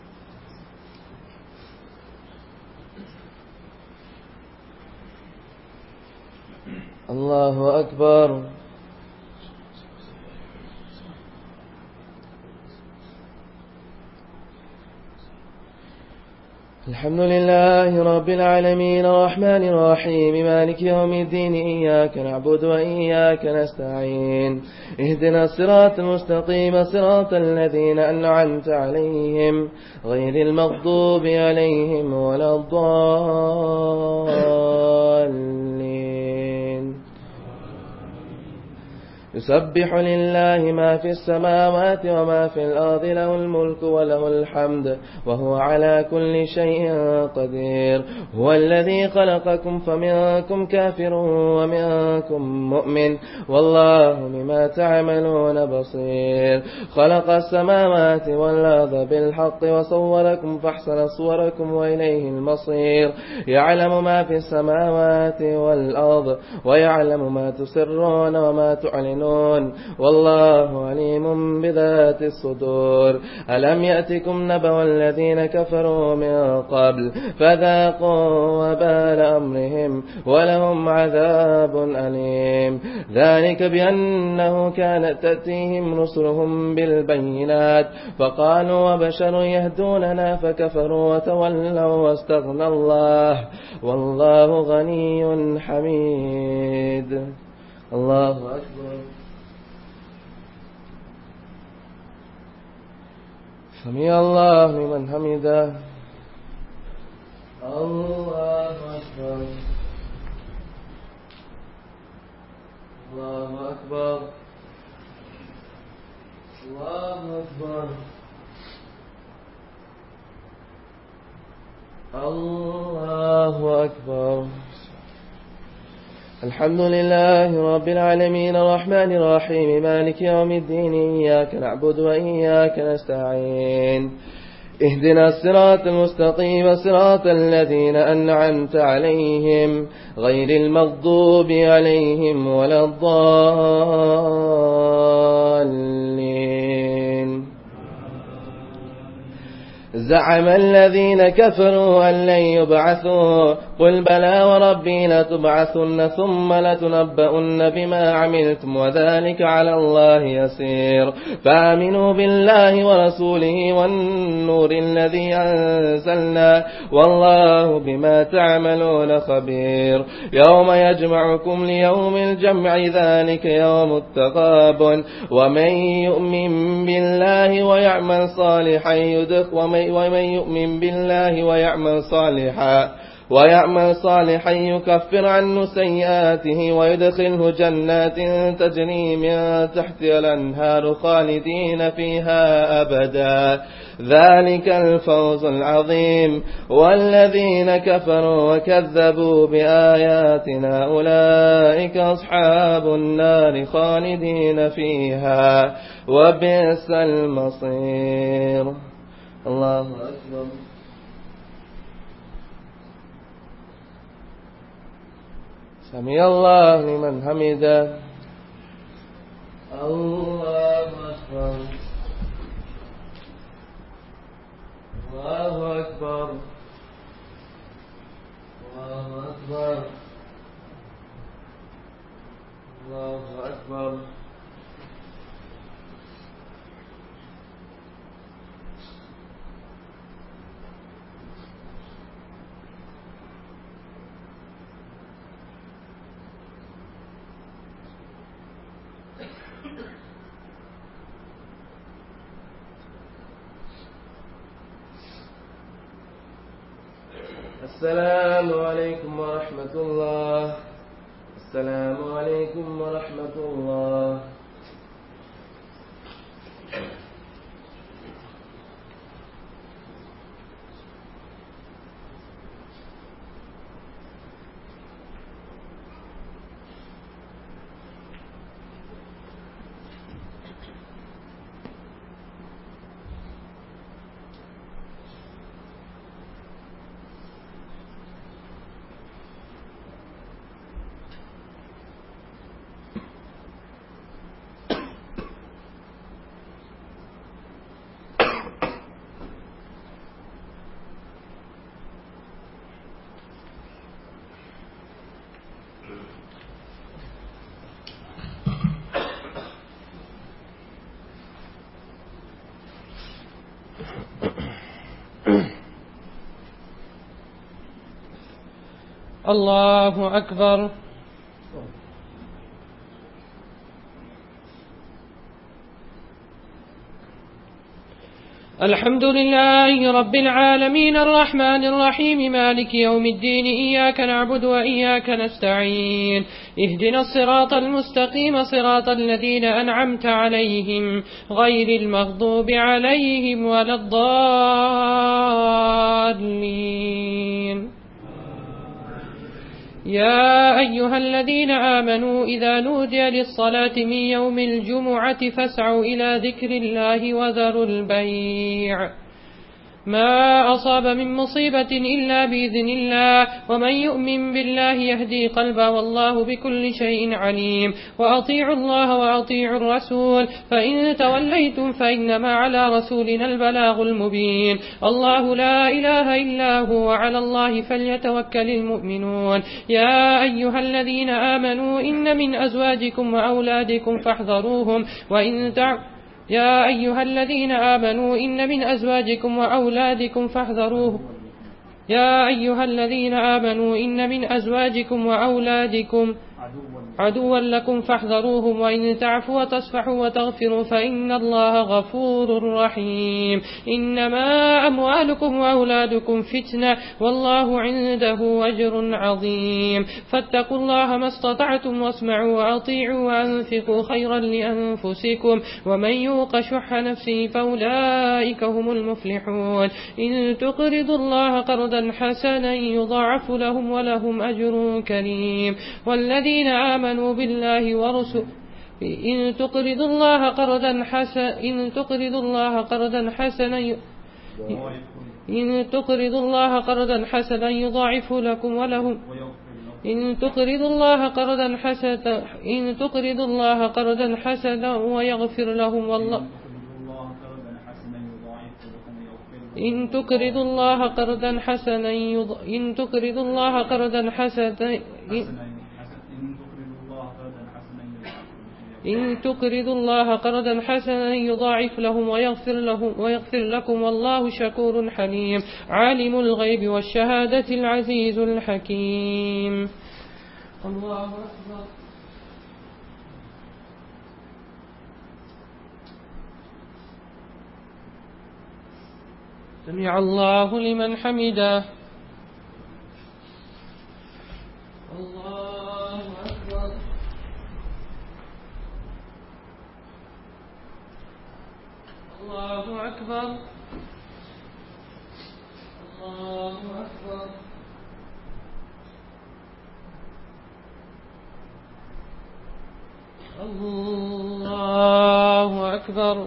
D: الله أكبر. الحمد لله رب العالمين الرحمن الرحيم مالك يوم الدين إياك نعبد وإياك نستعين اهدنا الصراط المستقيم صراط الذين أنعمت عليهم غير المغضوب عليهم ولا الضالين. يسبح لله ما في السماوات وما في الأرض له الملك وله الحمد وهو على كل شيء قدير. هو الذي خلقكم فمنكم كافر ومنكم مؤمن والله بما تعملون بصير. خلق السماوات والأرض بالحق وصوركم فاحسن صوركم وإليه المصير. يعلم ما في السماوات والأرض ويعلم ما تسرون وما تعلنون والله عليم بذات الصدور. ألم يأتكم نبأ الذين كفروا من قبل فذاقوا وبال أمرهم ولهم عذاب أليم. ذلك بأنه كانت تأتيهم رسلهم بالبينات فقالوا وبشر يهدوننا فكفروا وتولوا واستغنى الله والله غني حميد. الله أكبر. سمع الله لمن حمده. الله أكبر. الله أكبر. الله أكبر. الله أكبر. الحمد لله رب العالمين الرحمن الرحيم مالك يوم الدين إياك نعبد وإياك نستعين اهدنا الصراط المستقيم صراط الذين أنعمت عليهم غير المغضوب عليهم ولا الضالين. زعم الذين كفروا أن لن يبعثوا قل بلى وربي لتبعثن ثم لتنبؤن بما عملتم وذلك على الله يسير. فآمنوا بالله ورسوله والنور الذي أنزلنا والله بما تعملون خبير. يوم يجمعكم ليوم الجمع ذلك يوم التغابن ومن يؤمن بالله ويعمل صالحا يدخل ومن يؤمن بالله ويعمل صالحا ويعمل صالحا يكفر عنه سيئاته ويدخله جنات تجري من تحتها الأنهار خالدين فيها أبدا ذلك الفوز العظيم. والذين كفروا وكذبوا بآياتنا أولئك أصحاب النار خالدين فيها وبئس المصير. الله أكبر. سمع الله لمن حمده. الله أكبر. الله أكبر. الله أكبر. الله أكبر. السلام عليكم ورحمة الله. السلام عليكم ورحمة الله.
B: الله أكبر. الحمد لله رب العالمين الرحمن الرحيم مالك يوم الدين إياك نعبد وإياك نستعين اهدنا الصراط المستقيم صراط الذين أنعمت عليهم غير المغضوب عليهم ولا الضالين. يا أيها الذين آمنوا إذا نودي للصلاة من يوم الجمعة فاسعوا إلى ذكر الله وذروا البيع. ما أصاب من مصيبة إلا بإذن الله ومن يؤمن بالله يهدي قلبه والله بكل شيء عليم. وأطيعوا الله وأطيعوا الرسول فإن توليتم فإنما على رسولنا البلاغ المبين. الله لا إله إلا هو وعلى الله فليتوكل المؤمنون. يا أيها الذين آمنوا إن من أزواجكم وأولادكم فاحذروهم وإن تعفوا يا أيها الذين آمنوا إن من أزواجكم وأولادكم فاحذروه يا أيها الذين آمنوا إن من أزواجكم وأولادكم عدوا لكم فاحذروهم وإن تعفوا وتصفحوا وتغفروا فإن الله غفور رحيم. إنما أموالكم وأولادكم فتنة والله عنده أجر عظيم. فاتقوا الله ما استطعتم واسمعوا وأطيعوا وأنفقوا خيرا لأنفسكم ومن يوق شح نفسه فأولئك هم المفلحون. إن تقرضوا الله قرضا حسنا يضاعف لهم ولهم أجر كريم. والذين آمنوا آمنوا بالله ورسله إن تقرضوا الله قرضا حسنا إن تقرضوا الله قرضا حسنا إن تقرضوا الله قرضا حسنا يضاعف لكم ولهم إن تقرضوا الله قرضا حسنا إن تقرضوا الله قرضا حسنا ويغفر لهم والله إن تقرضوا الله قرضا حسنا إن تقرضوا الله قرضا حسنا إن تقرضوا الله قرضا حسنا يضاعف لهم ويغفر لهم ويغفر لكم والله شكور حليم. عالم الغيب والشهادة العزيز الحكيم. الله أكبر. سمع الله لمن حمده. الله أكبر. الله أكبر. الله أكبر. الله أكبر.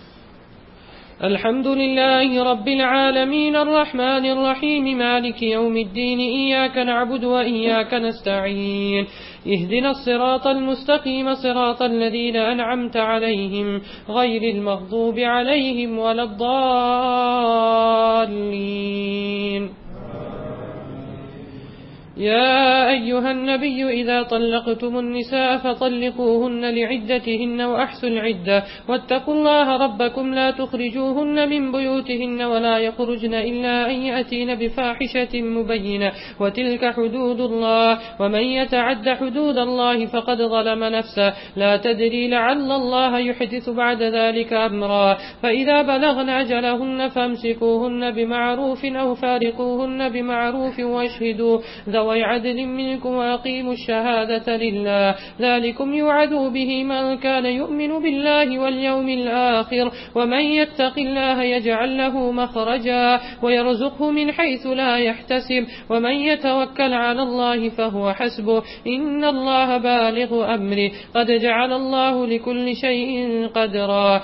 B: الحمد لله رب العالمين الرحمن الرحيم مالك يوم الدين إياك نعبد وإياك نستعين اهدنا الصراط المستقيم صراط الذين أنعمت عليهم غير المغضوب عليهم ولا الضالين. يا أيها النبي إذا طلقتم النساء فطلقوهن لعدتهن وأحسوا العدة واتقوا الله ربكم لا تخرجوهن من بيوتهن ولا يخرجن إلا أن يأتين بفاحشة مبينة وتلك حدود الله ومن يتعد حدود الله فقد ظلم نفسه لا تدري لعل الله يحدث بعد ذلك أمرا فإذا بلغن أجلهن فامسكوهن بمعروف أو فارقوهن بمعروف واشهدوا ذوي عدل منكم وأقيموا الشهادة لله ذلكم يوعدوا به من كان يؤمن بالله واليوم الآخر ومن يتق الله يجعل له مخرجا ويرزقه من حيث لا يحتسب ومن يتوكل على الله فهو حسبه إن الله بالغ أمره قد جعل الله لكل شيء قدرا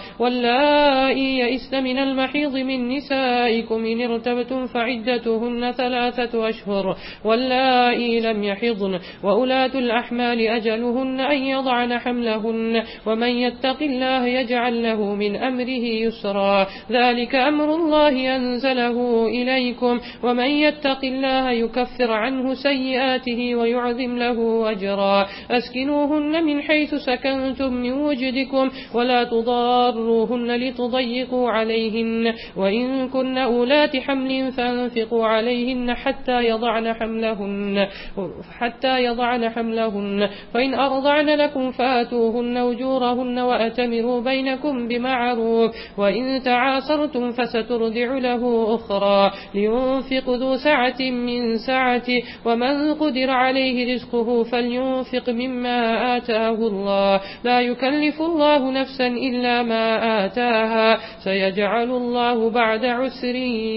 B: واللائي يئسن من المحيض من نسائكم إن ارتبتم فعدتهن ثلاثة أشهر واللائي لم يحضن وأولاة الأحمال أجلهن أن يضعن حملهن ومن يتق الله يجعل له من أمره يسرا ذلك أمر الله أنزله إليكم ومن يتق الله يكفر عنه سيئاته ويعظم له أجرا أسكنوهن من حيث سكنتم من وجدكم ولا تضاروهن لتضيقوا عليهن وإن كن أولات حمل فانفقوا عليهن حتى يضعن حملهن حتى يضعن حملهن فإن أرضعن لكم فآتوهن أجورهن وأتمروا بينكم بمعروف وإن تعاصرتم فسترضع له أخرى لينفق ذو سعة من سعته ومن قدر عليه رزقه فلينفق مما آتاه الله لا يكلف الله نفسا إلا ما آتاها سيجعل الله بعد عسر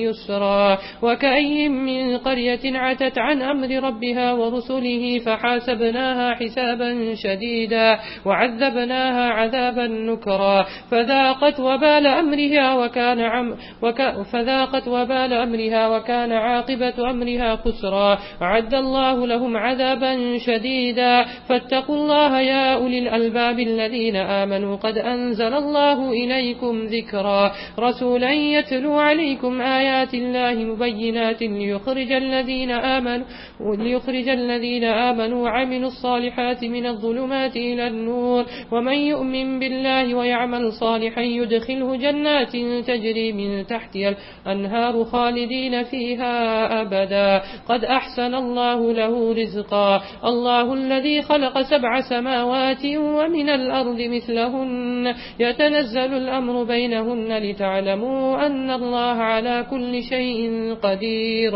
B: يسرا وكأي من قرية عتت عن أمر ربها ورسله فحاسبناها حسابا شديدا وعذبناها عذابا نكرا فذاقت وبال أمرها وكان عم وك فذاقت وبال أمرها وكان عاقبة أمرها خسرا أعد الله لهم عذابا شديدا فاتقوا الله يا أولي الألباب الذين آمنوا قد أنزل الله إليكم ذكرا رسولا يتلو عليكم آيات الله مبينات ليخرج الذين آمنوا ليخرج الذين آمنوا وعملوا الصالحات من الظلمات إلى النور ومن يؤمن بالله ويعمل صالحا يدخله جنات تجري من تحتها الأنهار خالدين فيها أبدا قد أحسن الله له رزقا الله الذي خلق سبع سماوات ومن الأرض مثلهن يتنزل الأمر بينهن لتعلموا أن الله على كل شيء قدير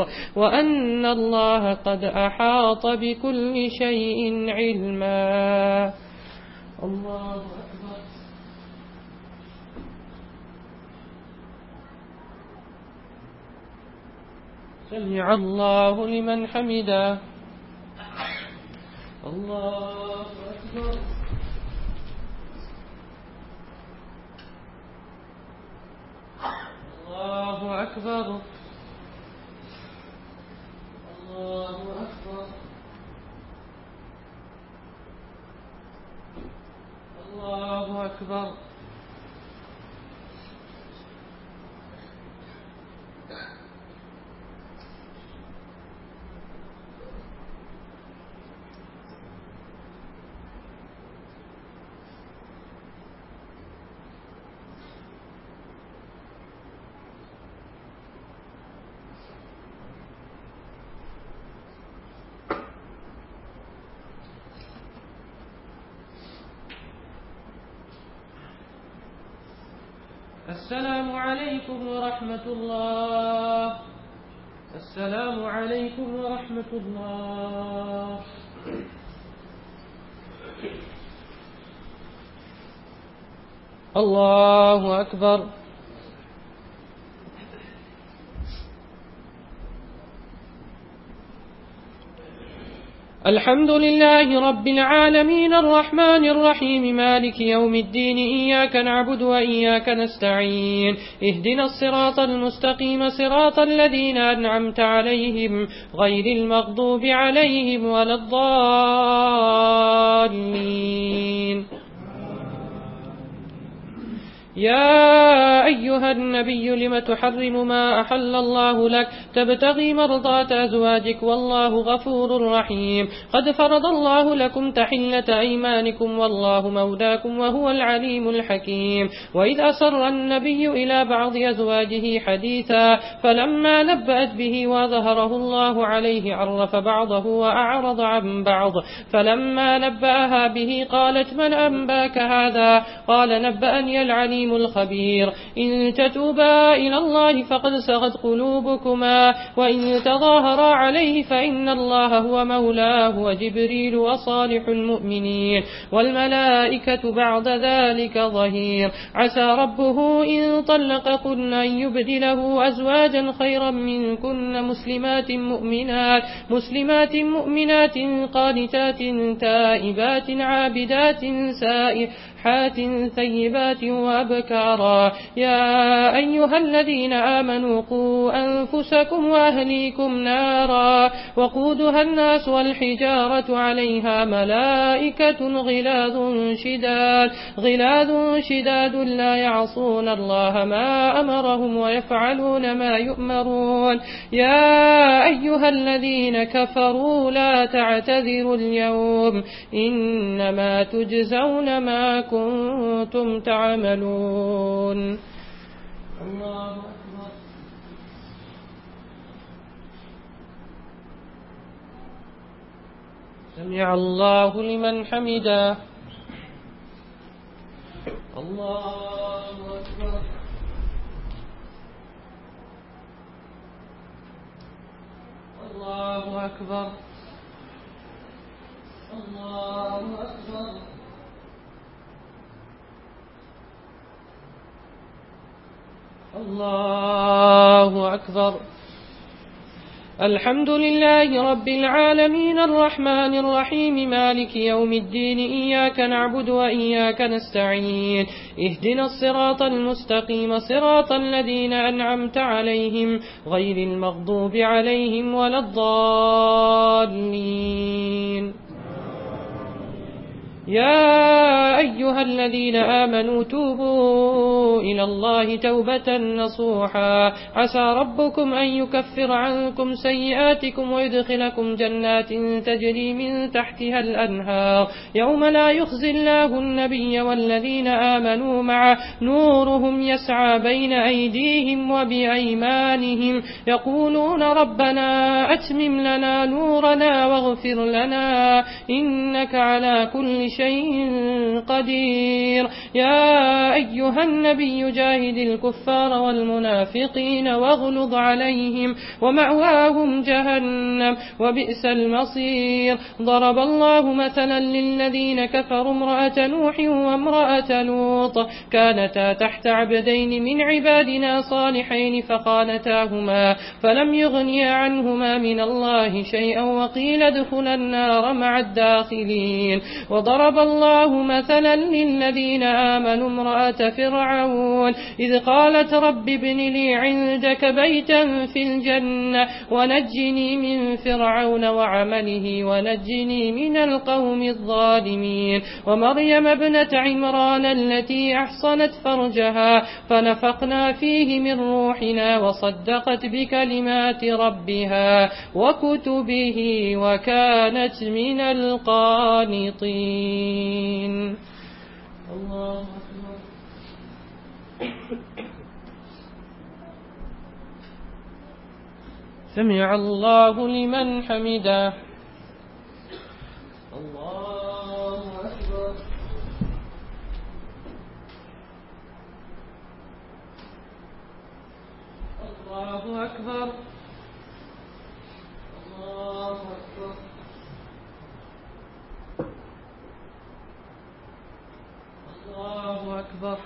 B: وأن الله قد أحاط بكل شيء علما الله أكبر سمع الله لمن حمده الله أكبر الله أكبر الله أكبر الله أكبر السلام عليكم ورحمة الله السلام عليكم ورحمة الله الله أكبر الحمد لله رب العالمين الرحمن الرحيم مالك يوم الدين إياك نعبد وإياك نستعين اهدنا الصراط المستقيم صراط الذين أنعمت عليهم غير المغضوب عليهم ولا الضالين يا أيها النبي لم تحرم ما أحل الله لك تبتغي مرضات أزواجك والله غفور رحيم قد فرض الله لكم تحلة أيمانكم والله مولاكم وهو العليم الحكيم وإذ أسر النبي إلى بعض أزواجه حديثا فلما نبأت به وظهره الله عليه عرف بعضه وأعرض عن بعض فلما نبأها به قالت من أنباك هذا قال نبأني العليم الخبير إن تتوبا إلى الله فقد سغت قلوبكما وإن تظاهرا عليه فإن الله هو مولاه وجبريل وصالح المؤمنين والملائكة بعد ذلك ظهير عسى ربه إن طلقكن أن يبدله أزواجا خيرا منكن مسلمات مؤمنات مسلمات مؤمنات قانتات تائبات عابدات سائحات ثيبات وأبكارا يا أيها الذين آمنوا قوا أنفسكم وأهليكم نارا وقودها الناس والحجارة عليها ملائكة غلاظ شداد غلاظ شداد لا يعصون الله ما أمرهم ويفعلون ما يؤمرون يا أيها الذين كفروا لا تعتذروا اليوم إنما تجزون ما كنتم تعملون. الله أكبر. سمع الله لمن حمده. الله أكبر. الله أكبر. الله أكبر. الله أكبر. الحمد لله رب العالمين الرحمن الرحيم مالك يوم الدين إياك نعبد وإياك نستعين اهدنا الصراط المستقيم صراط الذين أنعمت عليهم غير المغضوب عليهم ولا الضالين. يا أيها الذين آمنوا توبوا إلى الله توبة نصوحا عسى ربكم أن يكفر عنكم سيئاتكم ويدخلكم جنات تجري من تحتها الأنهار يوم لا يخزي الله النبي والذين آمنوا معه نورهم يسعى بين أيديهم وبأيمانهم يقولون ربنا أتمم لنا نورنا واغفر لنا إنك على كل شيء قدير. يا أيها النبي جاهد الكفار والمنافقين واغلظ عليهم ومأواهم جهنم وبئس المصير. ضرب الله مثلا للذين كفروا امرأة نوح وامرأة لوط كانتا تحت عبدين من عبادنا صالحين فخانتاهما فلم يغنيا عنهما من الله شيئا وقيل ادخلا النار مع الداخلين. وضرب الله مثلا للذين آمنوا امرأة فرعون إذ قالت رب ابن لي عندك بيتا في الجنة ونجني من فرعون وعمله ونجني من القوم الظالمين. ومريم ابنة عمران التي أحصنت فرجها فنفخنا فيه من روحنا وصدقت بكلمات ربها وكتبه وكانت من القانطين. الله أكبر. سمع الله لمن حمده. الله أكبر. الله أكبر. الله أكبر. الله أكبر.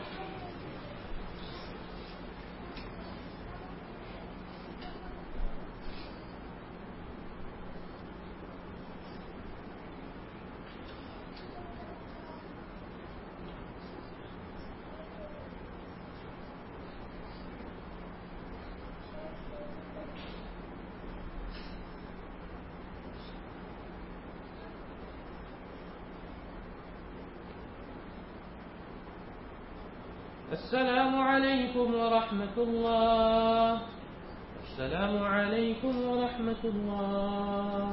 B: السلام عليكم ورحمة الله. السلام عليكم ورحمة الله.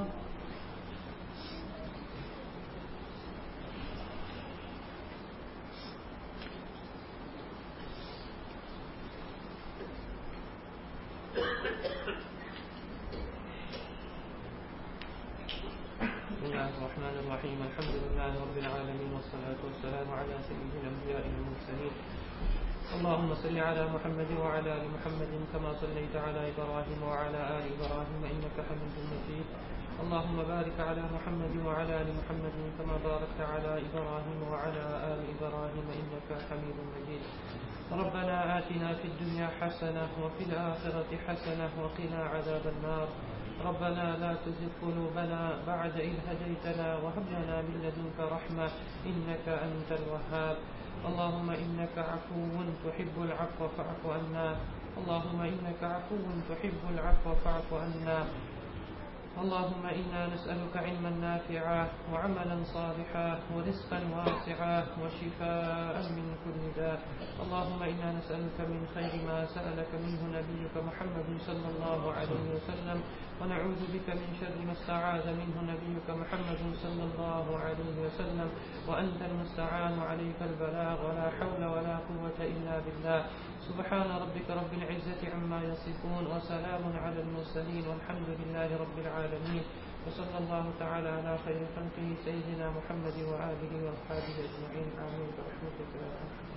B: بسم الله الرحمن الرحيم. الحمد لله رب العالمين، والصلاة والسلام على سيد الأنبياء والمرسلين. اللهم صل على محمد وعلى آل محمد كما صليت على إبراهيم وعلى آل إبراهيم إنك حميد مجيد. اللهم بارك على محمد وعلى آل محمد كما باركت على إبراهيم وعلى آل إبراهيم إنك حميد مجيد. ربنا آتنا في الدنيا حسنة وفي الآخرة حسنة وقنا عذاب النار. ربنا لا تزغ قلوبنا بعد إذ هديتنا وهب لنا من لدنك رحمة إنك أنت الوهاب. اللهم إنك عفو تحب العفو فاعف عنا. اللهم إنك عفو تحب العفو فاعف عنا. اللهم إنا نسألك علما نافعا وعملا صالحا ورزقا واسعا وشفاء من كل داء. اللهم إنا نسألك من خير ما سألك منه نبيك محمد صلى الله عليه وسلم، ونعوذ بك من شر ما استعاذ منه نبيك محمد صلى الله عليه وسلم، وأنت المستعان عليك البلاغ، ولا حول ولا قوة إلا بالله. سبحان ربك رب العزة عما يصفون، وسلام على المرسلين، والحمد لله رب العالمين. وصلى الله تعالى على خير خلقه سيدنا محمد وآله وأصحابه أجمعين. آمين برحمتك يا أرحم.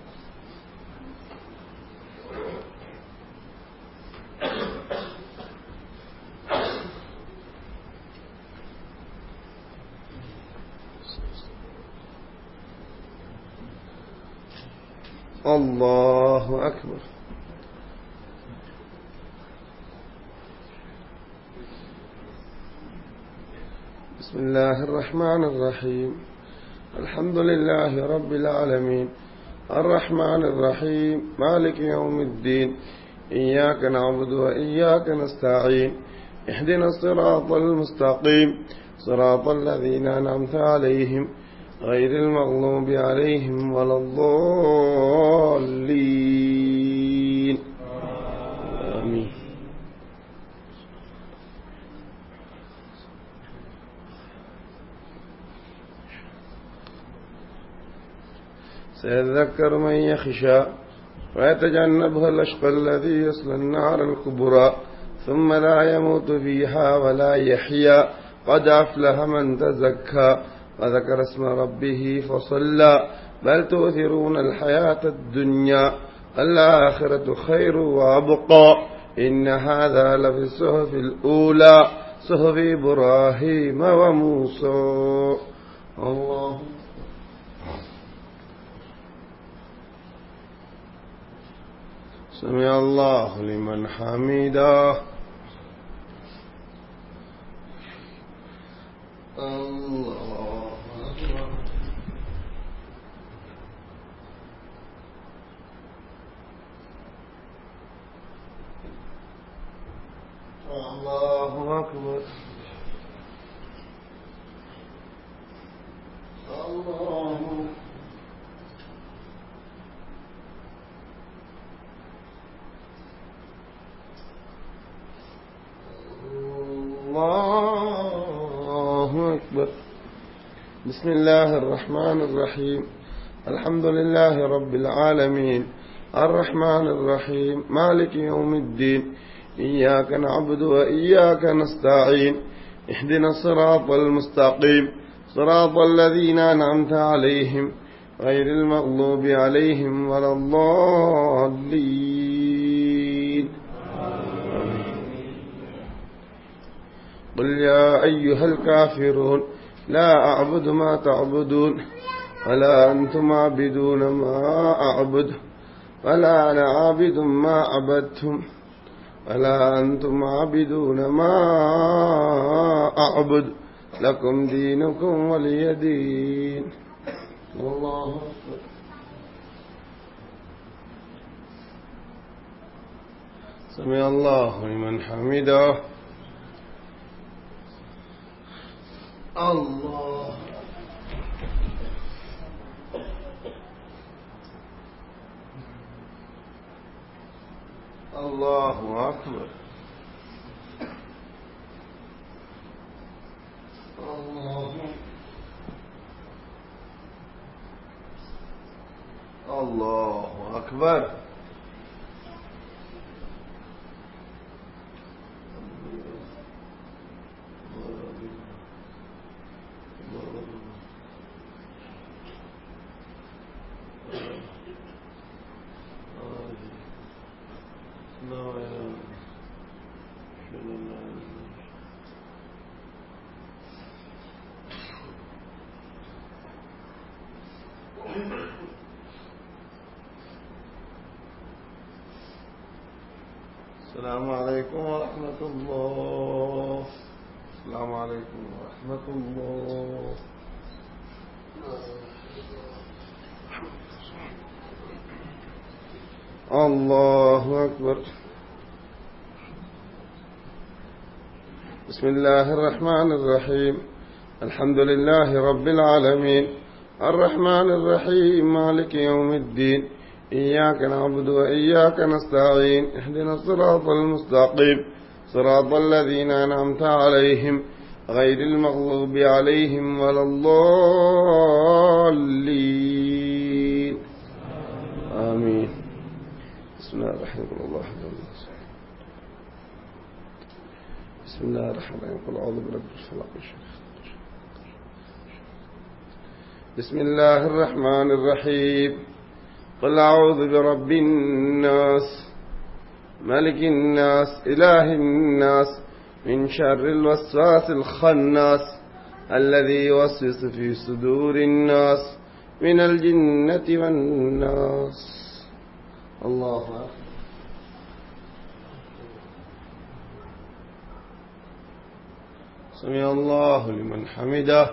E: الله أكبر. بسم الله الرحمن الرحيم. الحمد لله رب العالمين، الرحمن الرحيم، مالك يوم الدين، إياك نعبد وإياك نستعين، اهدنا الصراط المستقيم، صراط الذين أنعمت عليهم غير المغضوب عليهم ولا الضالين. آمين. سيذكر من يخشى ويتجنبها الأشقى الذي يصلى النار الكبرى ثم لا يموت فيها ولا يحيا. قد أفلح من تزكى وذكر اسم ربه فصلى. بل تؤثرون الحياة الدنيا الآخرة خير وأبقى. إن هذا لفي الصحف الأولى صحف إبراهيم وموسى. الله سمع الله لمن حمده. الله أكبر. الله أكبر. الله الله أكبر. بسم الله الرحمن الرحيم. الحمد لله رب العالمين، الرحمن الرحيم، مالك يوم الدين، إياك نعبد وإياك نستعين، اهدنا الصراط المستقيم، صراط الذين أنعمت عليهم غير المغضوب عليهم ولا الضالين. قل يا أيها الكافرون لا أعبد ما تعبدون ولا أنتم عابدون ما أعبد ولا أنا عابد ما عبدتم ولا أنتم عابدون ما أعبد لكم دينكم ولي دين. الله أكبر. سمع الله لمن حمده. الله الله أكبر الله الله أكبر السلام عليكم ورحمة الله. السلام عليكم ورحمة الله. الله أكبر. بسم الله الرحمن الرحيم. الحمد لله رب العالمين الرحمن الرحيم مالك يوم الدين إياك نعبد وإياك نستعين اهدنا الصراط المستقيم صراط الذين أنعمت عليهم غير المغضوب عليهم ولا الضالين آمين. بسم الله الرحمن الرحيم. بسم الله الرحمن الرحيم. قل أعوذ برب الفلق. بسم الله الرحمن الرحيم. قل أعوذ برب الناس ملك الناس إله الناس من شر الوسواس الخناس الذي يوسوس في صدور الناس من الجنة والناس. الله أكبر. سمع الله لمن حمده.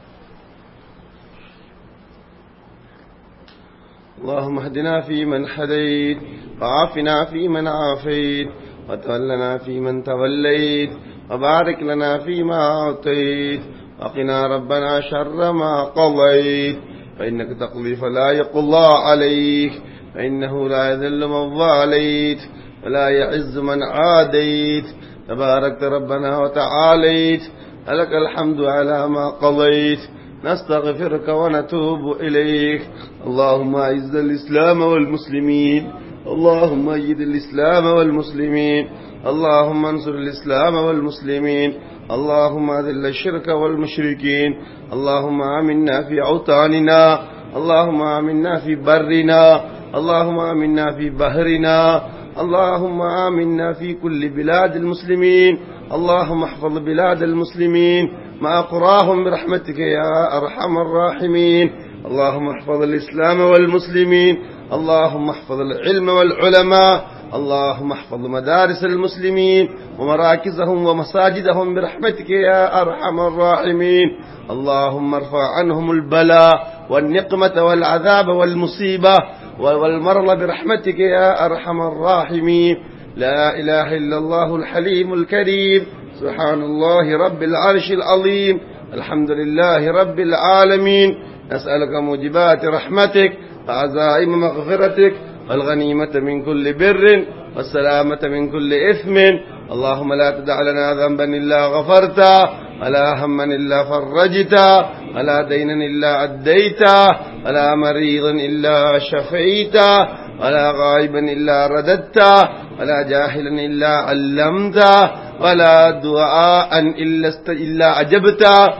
E: اللهم اهدنا فيمن هديت وعافنا فيمن عافيت وتولنا فيمن توليت وبارك لنا فيما أعطيت وقنا ربنا شر ما قضيت فإنك تقضي فلا يقضى عليك فإنه لا يذل من واليت ولا يعز من عاديت تباركت ربنا وتعاليت لك الحمد على ما قضيت نستغفرك ونتوب إليك. اللهم أعز الإسلام والمسلمين اللهم أيد الإسلام والمسلمين اللهم انصر الإسلام والمسلمين اللهم أذل الشرك والمشركين اللهم آمنا في أوطاننا اللهم آمنا في برنا اللهم آمنا في بحرنا اللهم آمنا في كل بلاد المسلمين اللهم احفظ بلاد المسلمين مع قراهم برحمتك يا أرحم الراحمين. اللهم احفظ الإسلام والمسلمين اللهم احفظ العلم والعلماء اللهم احفظ مدارس المسلمين ومراكزهم ومساجدهم برحمتك يا أرحم الراحمين. اللهم ارفع عنهم البلاء والنقمة والعذاب والمصيبة والمرض برحمتك يا أرحم الراحمين. لا إله إلا الله الحليم الكريم سبحان الله رب العرش العظيم الحمد لله رب العالمين. نسألك موجبات رحمتك وعزائم مغفرتك والغنيمة من كل بر والسلامة من كل إثم. اللهم لا تدع لنا ذنبا إلا غفرته ولا هما إلا فرجته ولا دينا إلا أديته ولا مريضا إلا شفيته ولا غائبا إلا رددته ولا جاهلا إلا علمته ولا دعاء إلا, است... إلا أجبته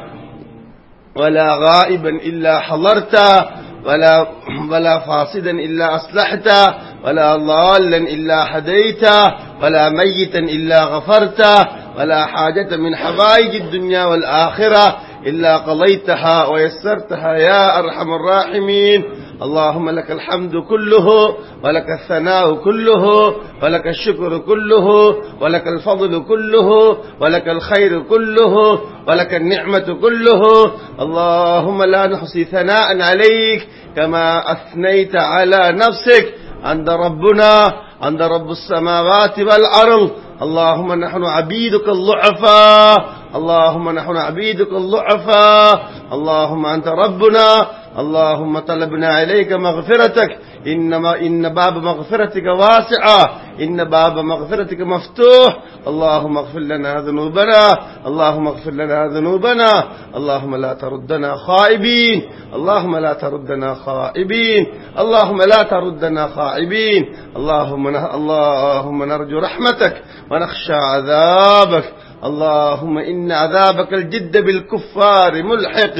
E: ولا غائبا إلا حضرته ولا, ولا فاسدا إلا أصلحته ولا ضالا إلا هديته ولا ميتا إلا غفرته ولا حاجة من حوائج الدنيا والآخرة إلا قضيتها ويسرتها يا أرحم الراحمين. اللهم لك الحمد كله ولك الثناء كله ولك الشكر كله ولك الفضل كله ولك الخير كله ولك النعمة كله. اللهم لا نحصي ثناء عليك كما أثنيت على نفسك. أنت ربنا أنت رب السماوات والأرض. اللهم نحن عبيدك الضعفاء اللهم نحن عبيدك الضعفاء اللهم أنت ربنا اللهم طلبنا إليك مغفرتك، إنما إن باب مغفرتك واسعة، إن باب مغفرتك مفتوح. اللهم اغفر لنا ذنوبنا، اللهم اغفر لنا ذنوبنا، اللهم لا تردنا خائبين، اللهم لا تردنا خائبين، اللهم لا تردنا خائبين. اللهم اللهم نرجو رحمتك ونخشى عذابك. اللهم إن عذابك الجد بالكفار ملحق.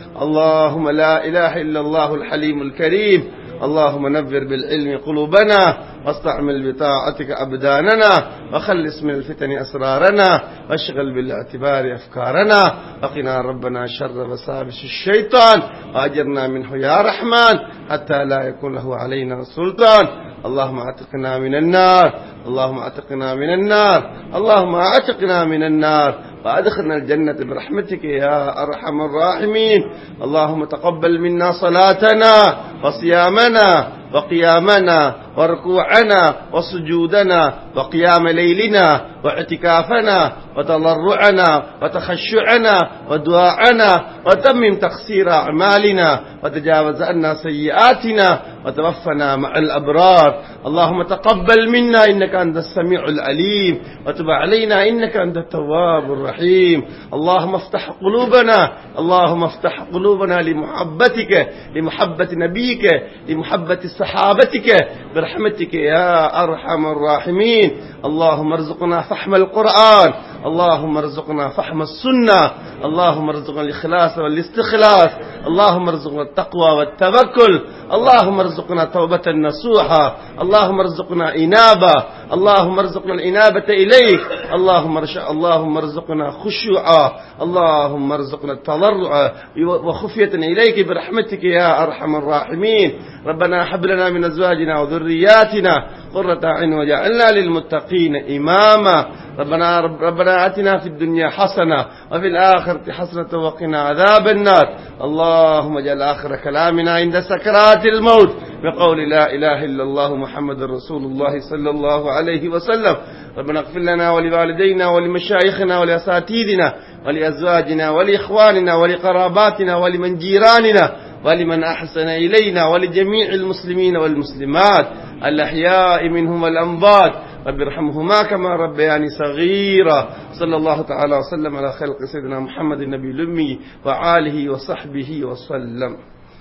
E: اللهم لا إله إلا الله الحليم الكريم. اللهم نبر بالعلم قلوبنا، واستعمل بطاعتك أبداننا، وخلص من الفتن أسرارنا، واشغل بالاعتبار أفكارنا، وقنا ربنا شر وساوس الشيطان، وأجرنا منه يا رحمن حتى لا يكون له علينا سلطان. اللهم اعتقنا من النار، اللهم اعتقنا من النار، اللهم اعتقنا من النار، وأدخلنا الجنة برحمتك يا أرحم الراحمين. اللهم تقبل منا صلاتنا وصيامنا وقيامنا وركوعنا وسجودنا وقيام ليلنا واعتكافنا وتضرعنا وتخشعنا ودعاءنا، وتمم تقصير أعمالنا، وتجاوز عنا سيئاتنا، وتوفنا مع الأبرار. اللهم تقبل منا إنك أنت السميع العليم، وتب علينا إنك أنت التواب الرحيم. اللهم افتح قلوبنا، اللهم افتح قلوبنا لمحبتك، لمحبة نبيك، لمحبة صحابتك برحمتك يا أرحم الراحمين. اللهم ارزقنا فهم القرآن، اللهم ارزقنا فهم السنة، اللهم ارزقنا الإخلاص والاستخلاص، اللهم ارزقنا التقوى والتوكل، اللهم ارزقنا توبة نصوحا، اللهم ارزقنا إنابة، اللهم ارزقنا الإنابة إليك، اللهم اللهم ارزقنا خشوعا، اللهم ارزقنا التضرع وخفية إليك برحمتك يا أرحم الراحمين. ربنا هب لنا من أزواجنا وذرياتنا قرة أعين وجعلنا للمتقين إماما. ربنا ربنا آتنا في الدنيا حسنة وفي الآخرة حسنة وقنا عذاب النار. اللهم اجعل آخر كلامنا عند سكرات الموت بقول لا إله إلا الله محمد رسول الله صلى الله عليه وسلم. ربنا اغفر لنا ولوالدينا ولمشايخنا ولأساتذتنا ولأزواجنا ولإخواننا ولقراباتنا ولمن جيراننا ولمن أحسن إلينا ولجميع المسلمين والمسلمات الأحياء منهم والأموات. رب ارحمهما كما ربياني صغيرا. صلى الله تعالى وسلم على خلق سيدنا محمد النبي الأمي وآله وصحبه وسلم.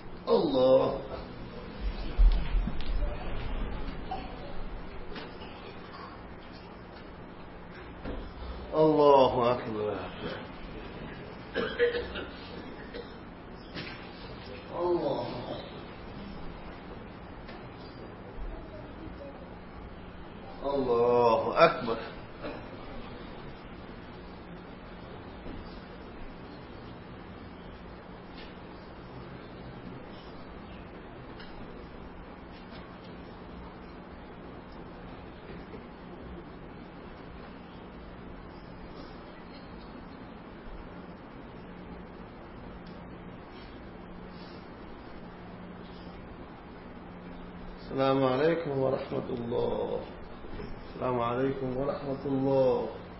E: الله الله أكبر. الله الله أكبر. السلام عليكم ورحمة الله. السلام عليكم ورحمة الله.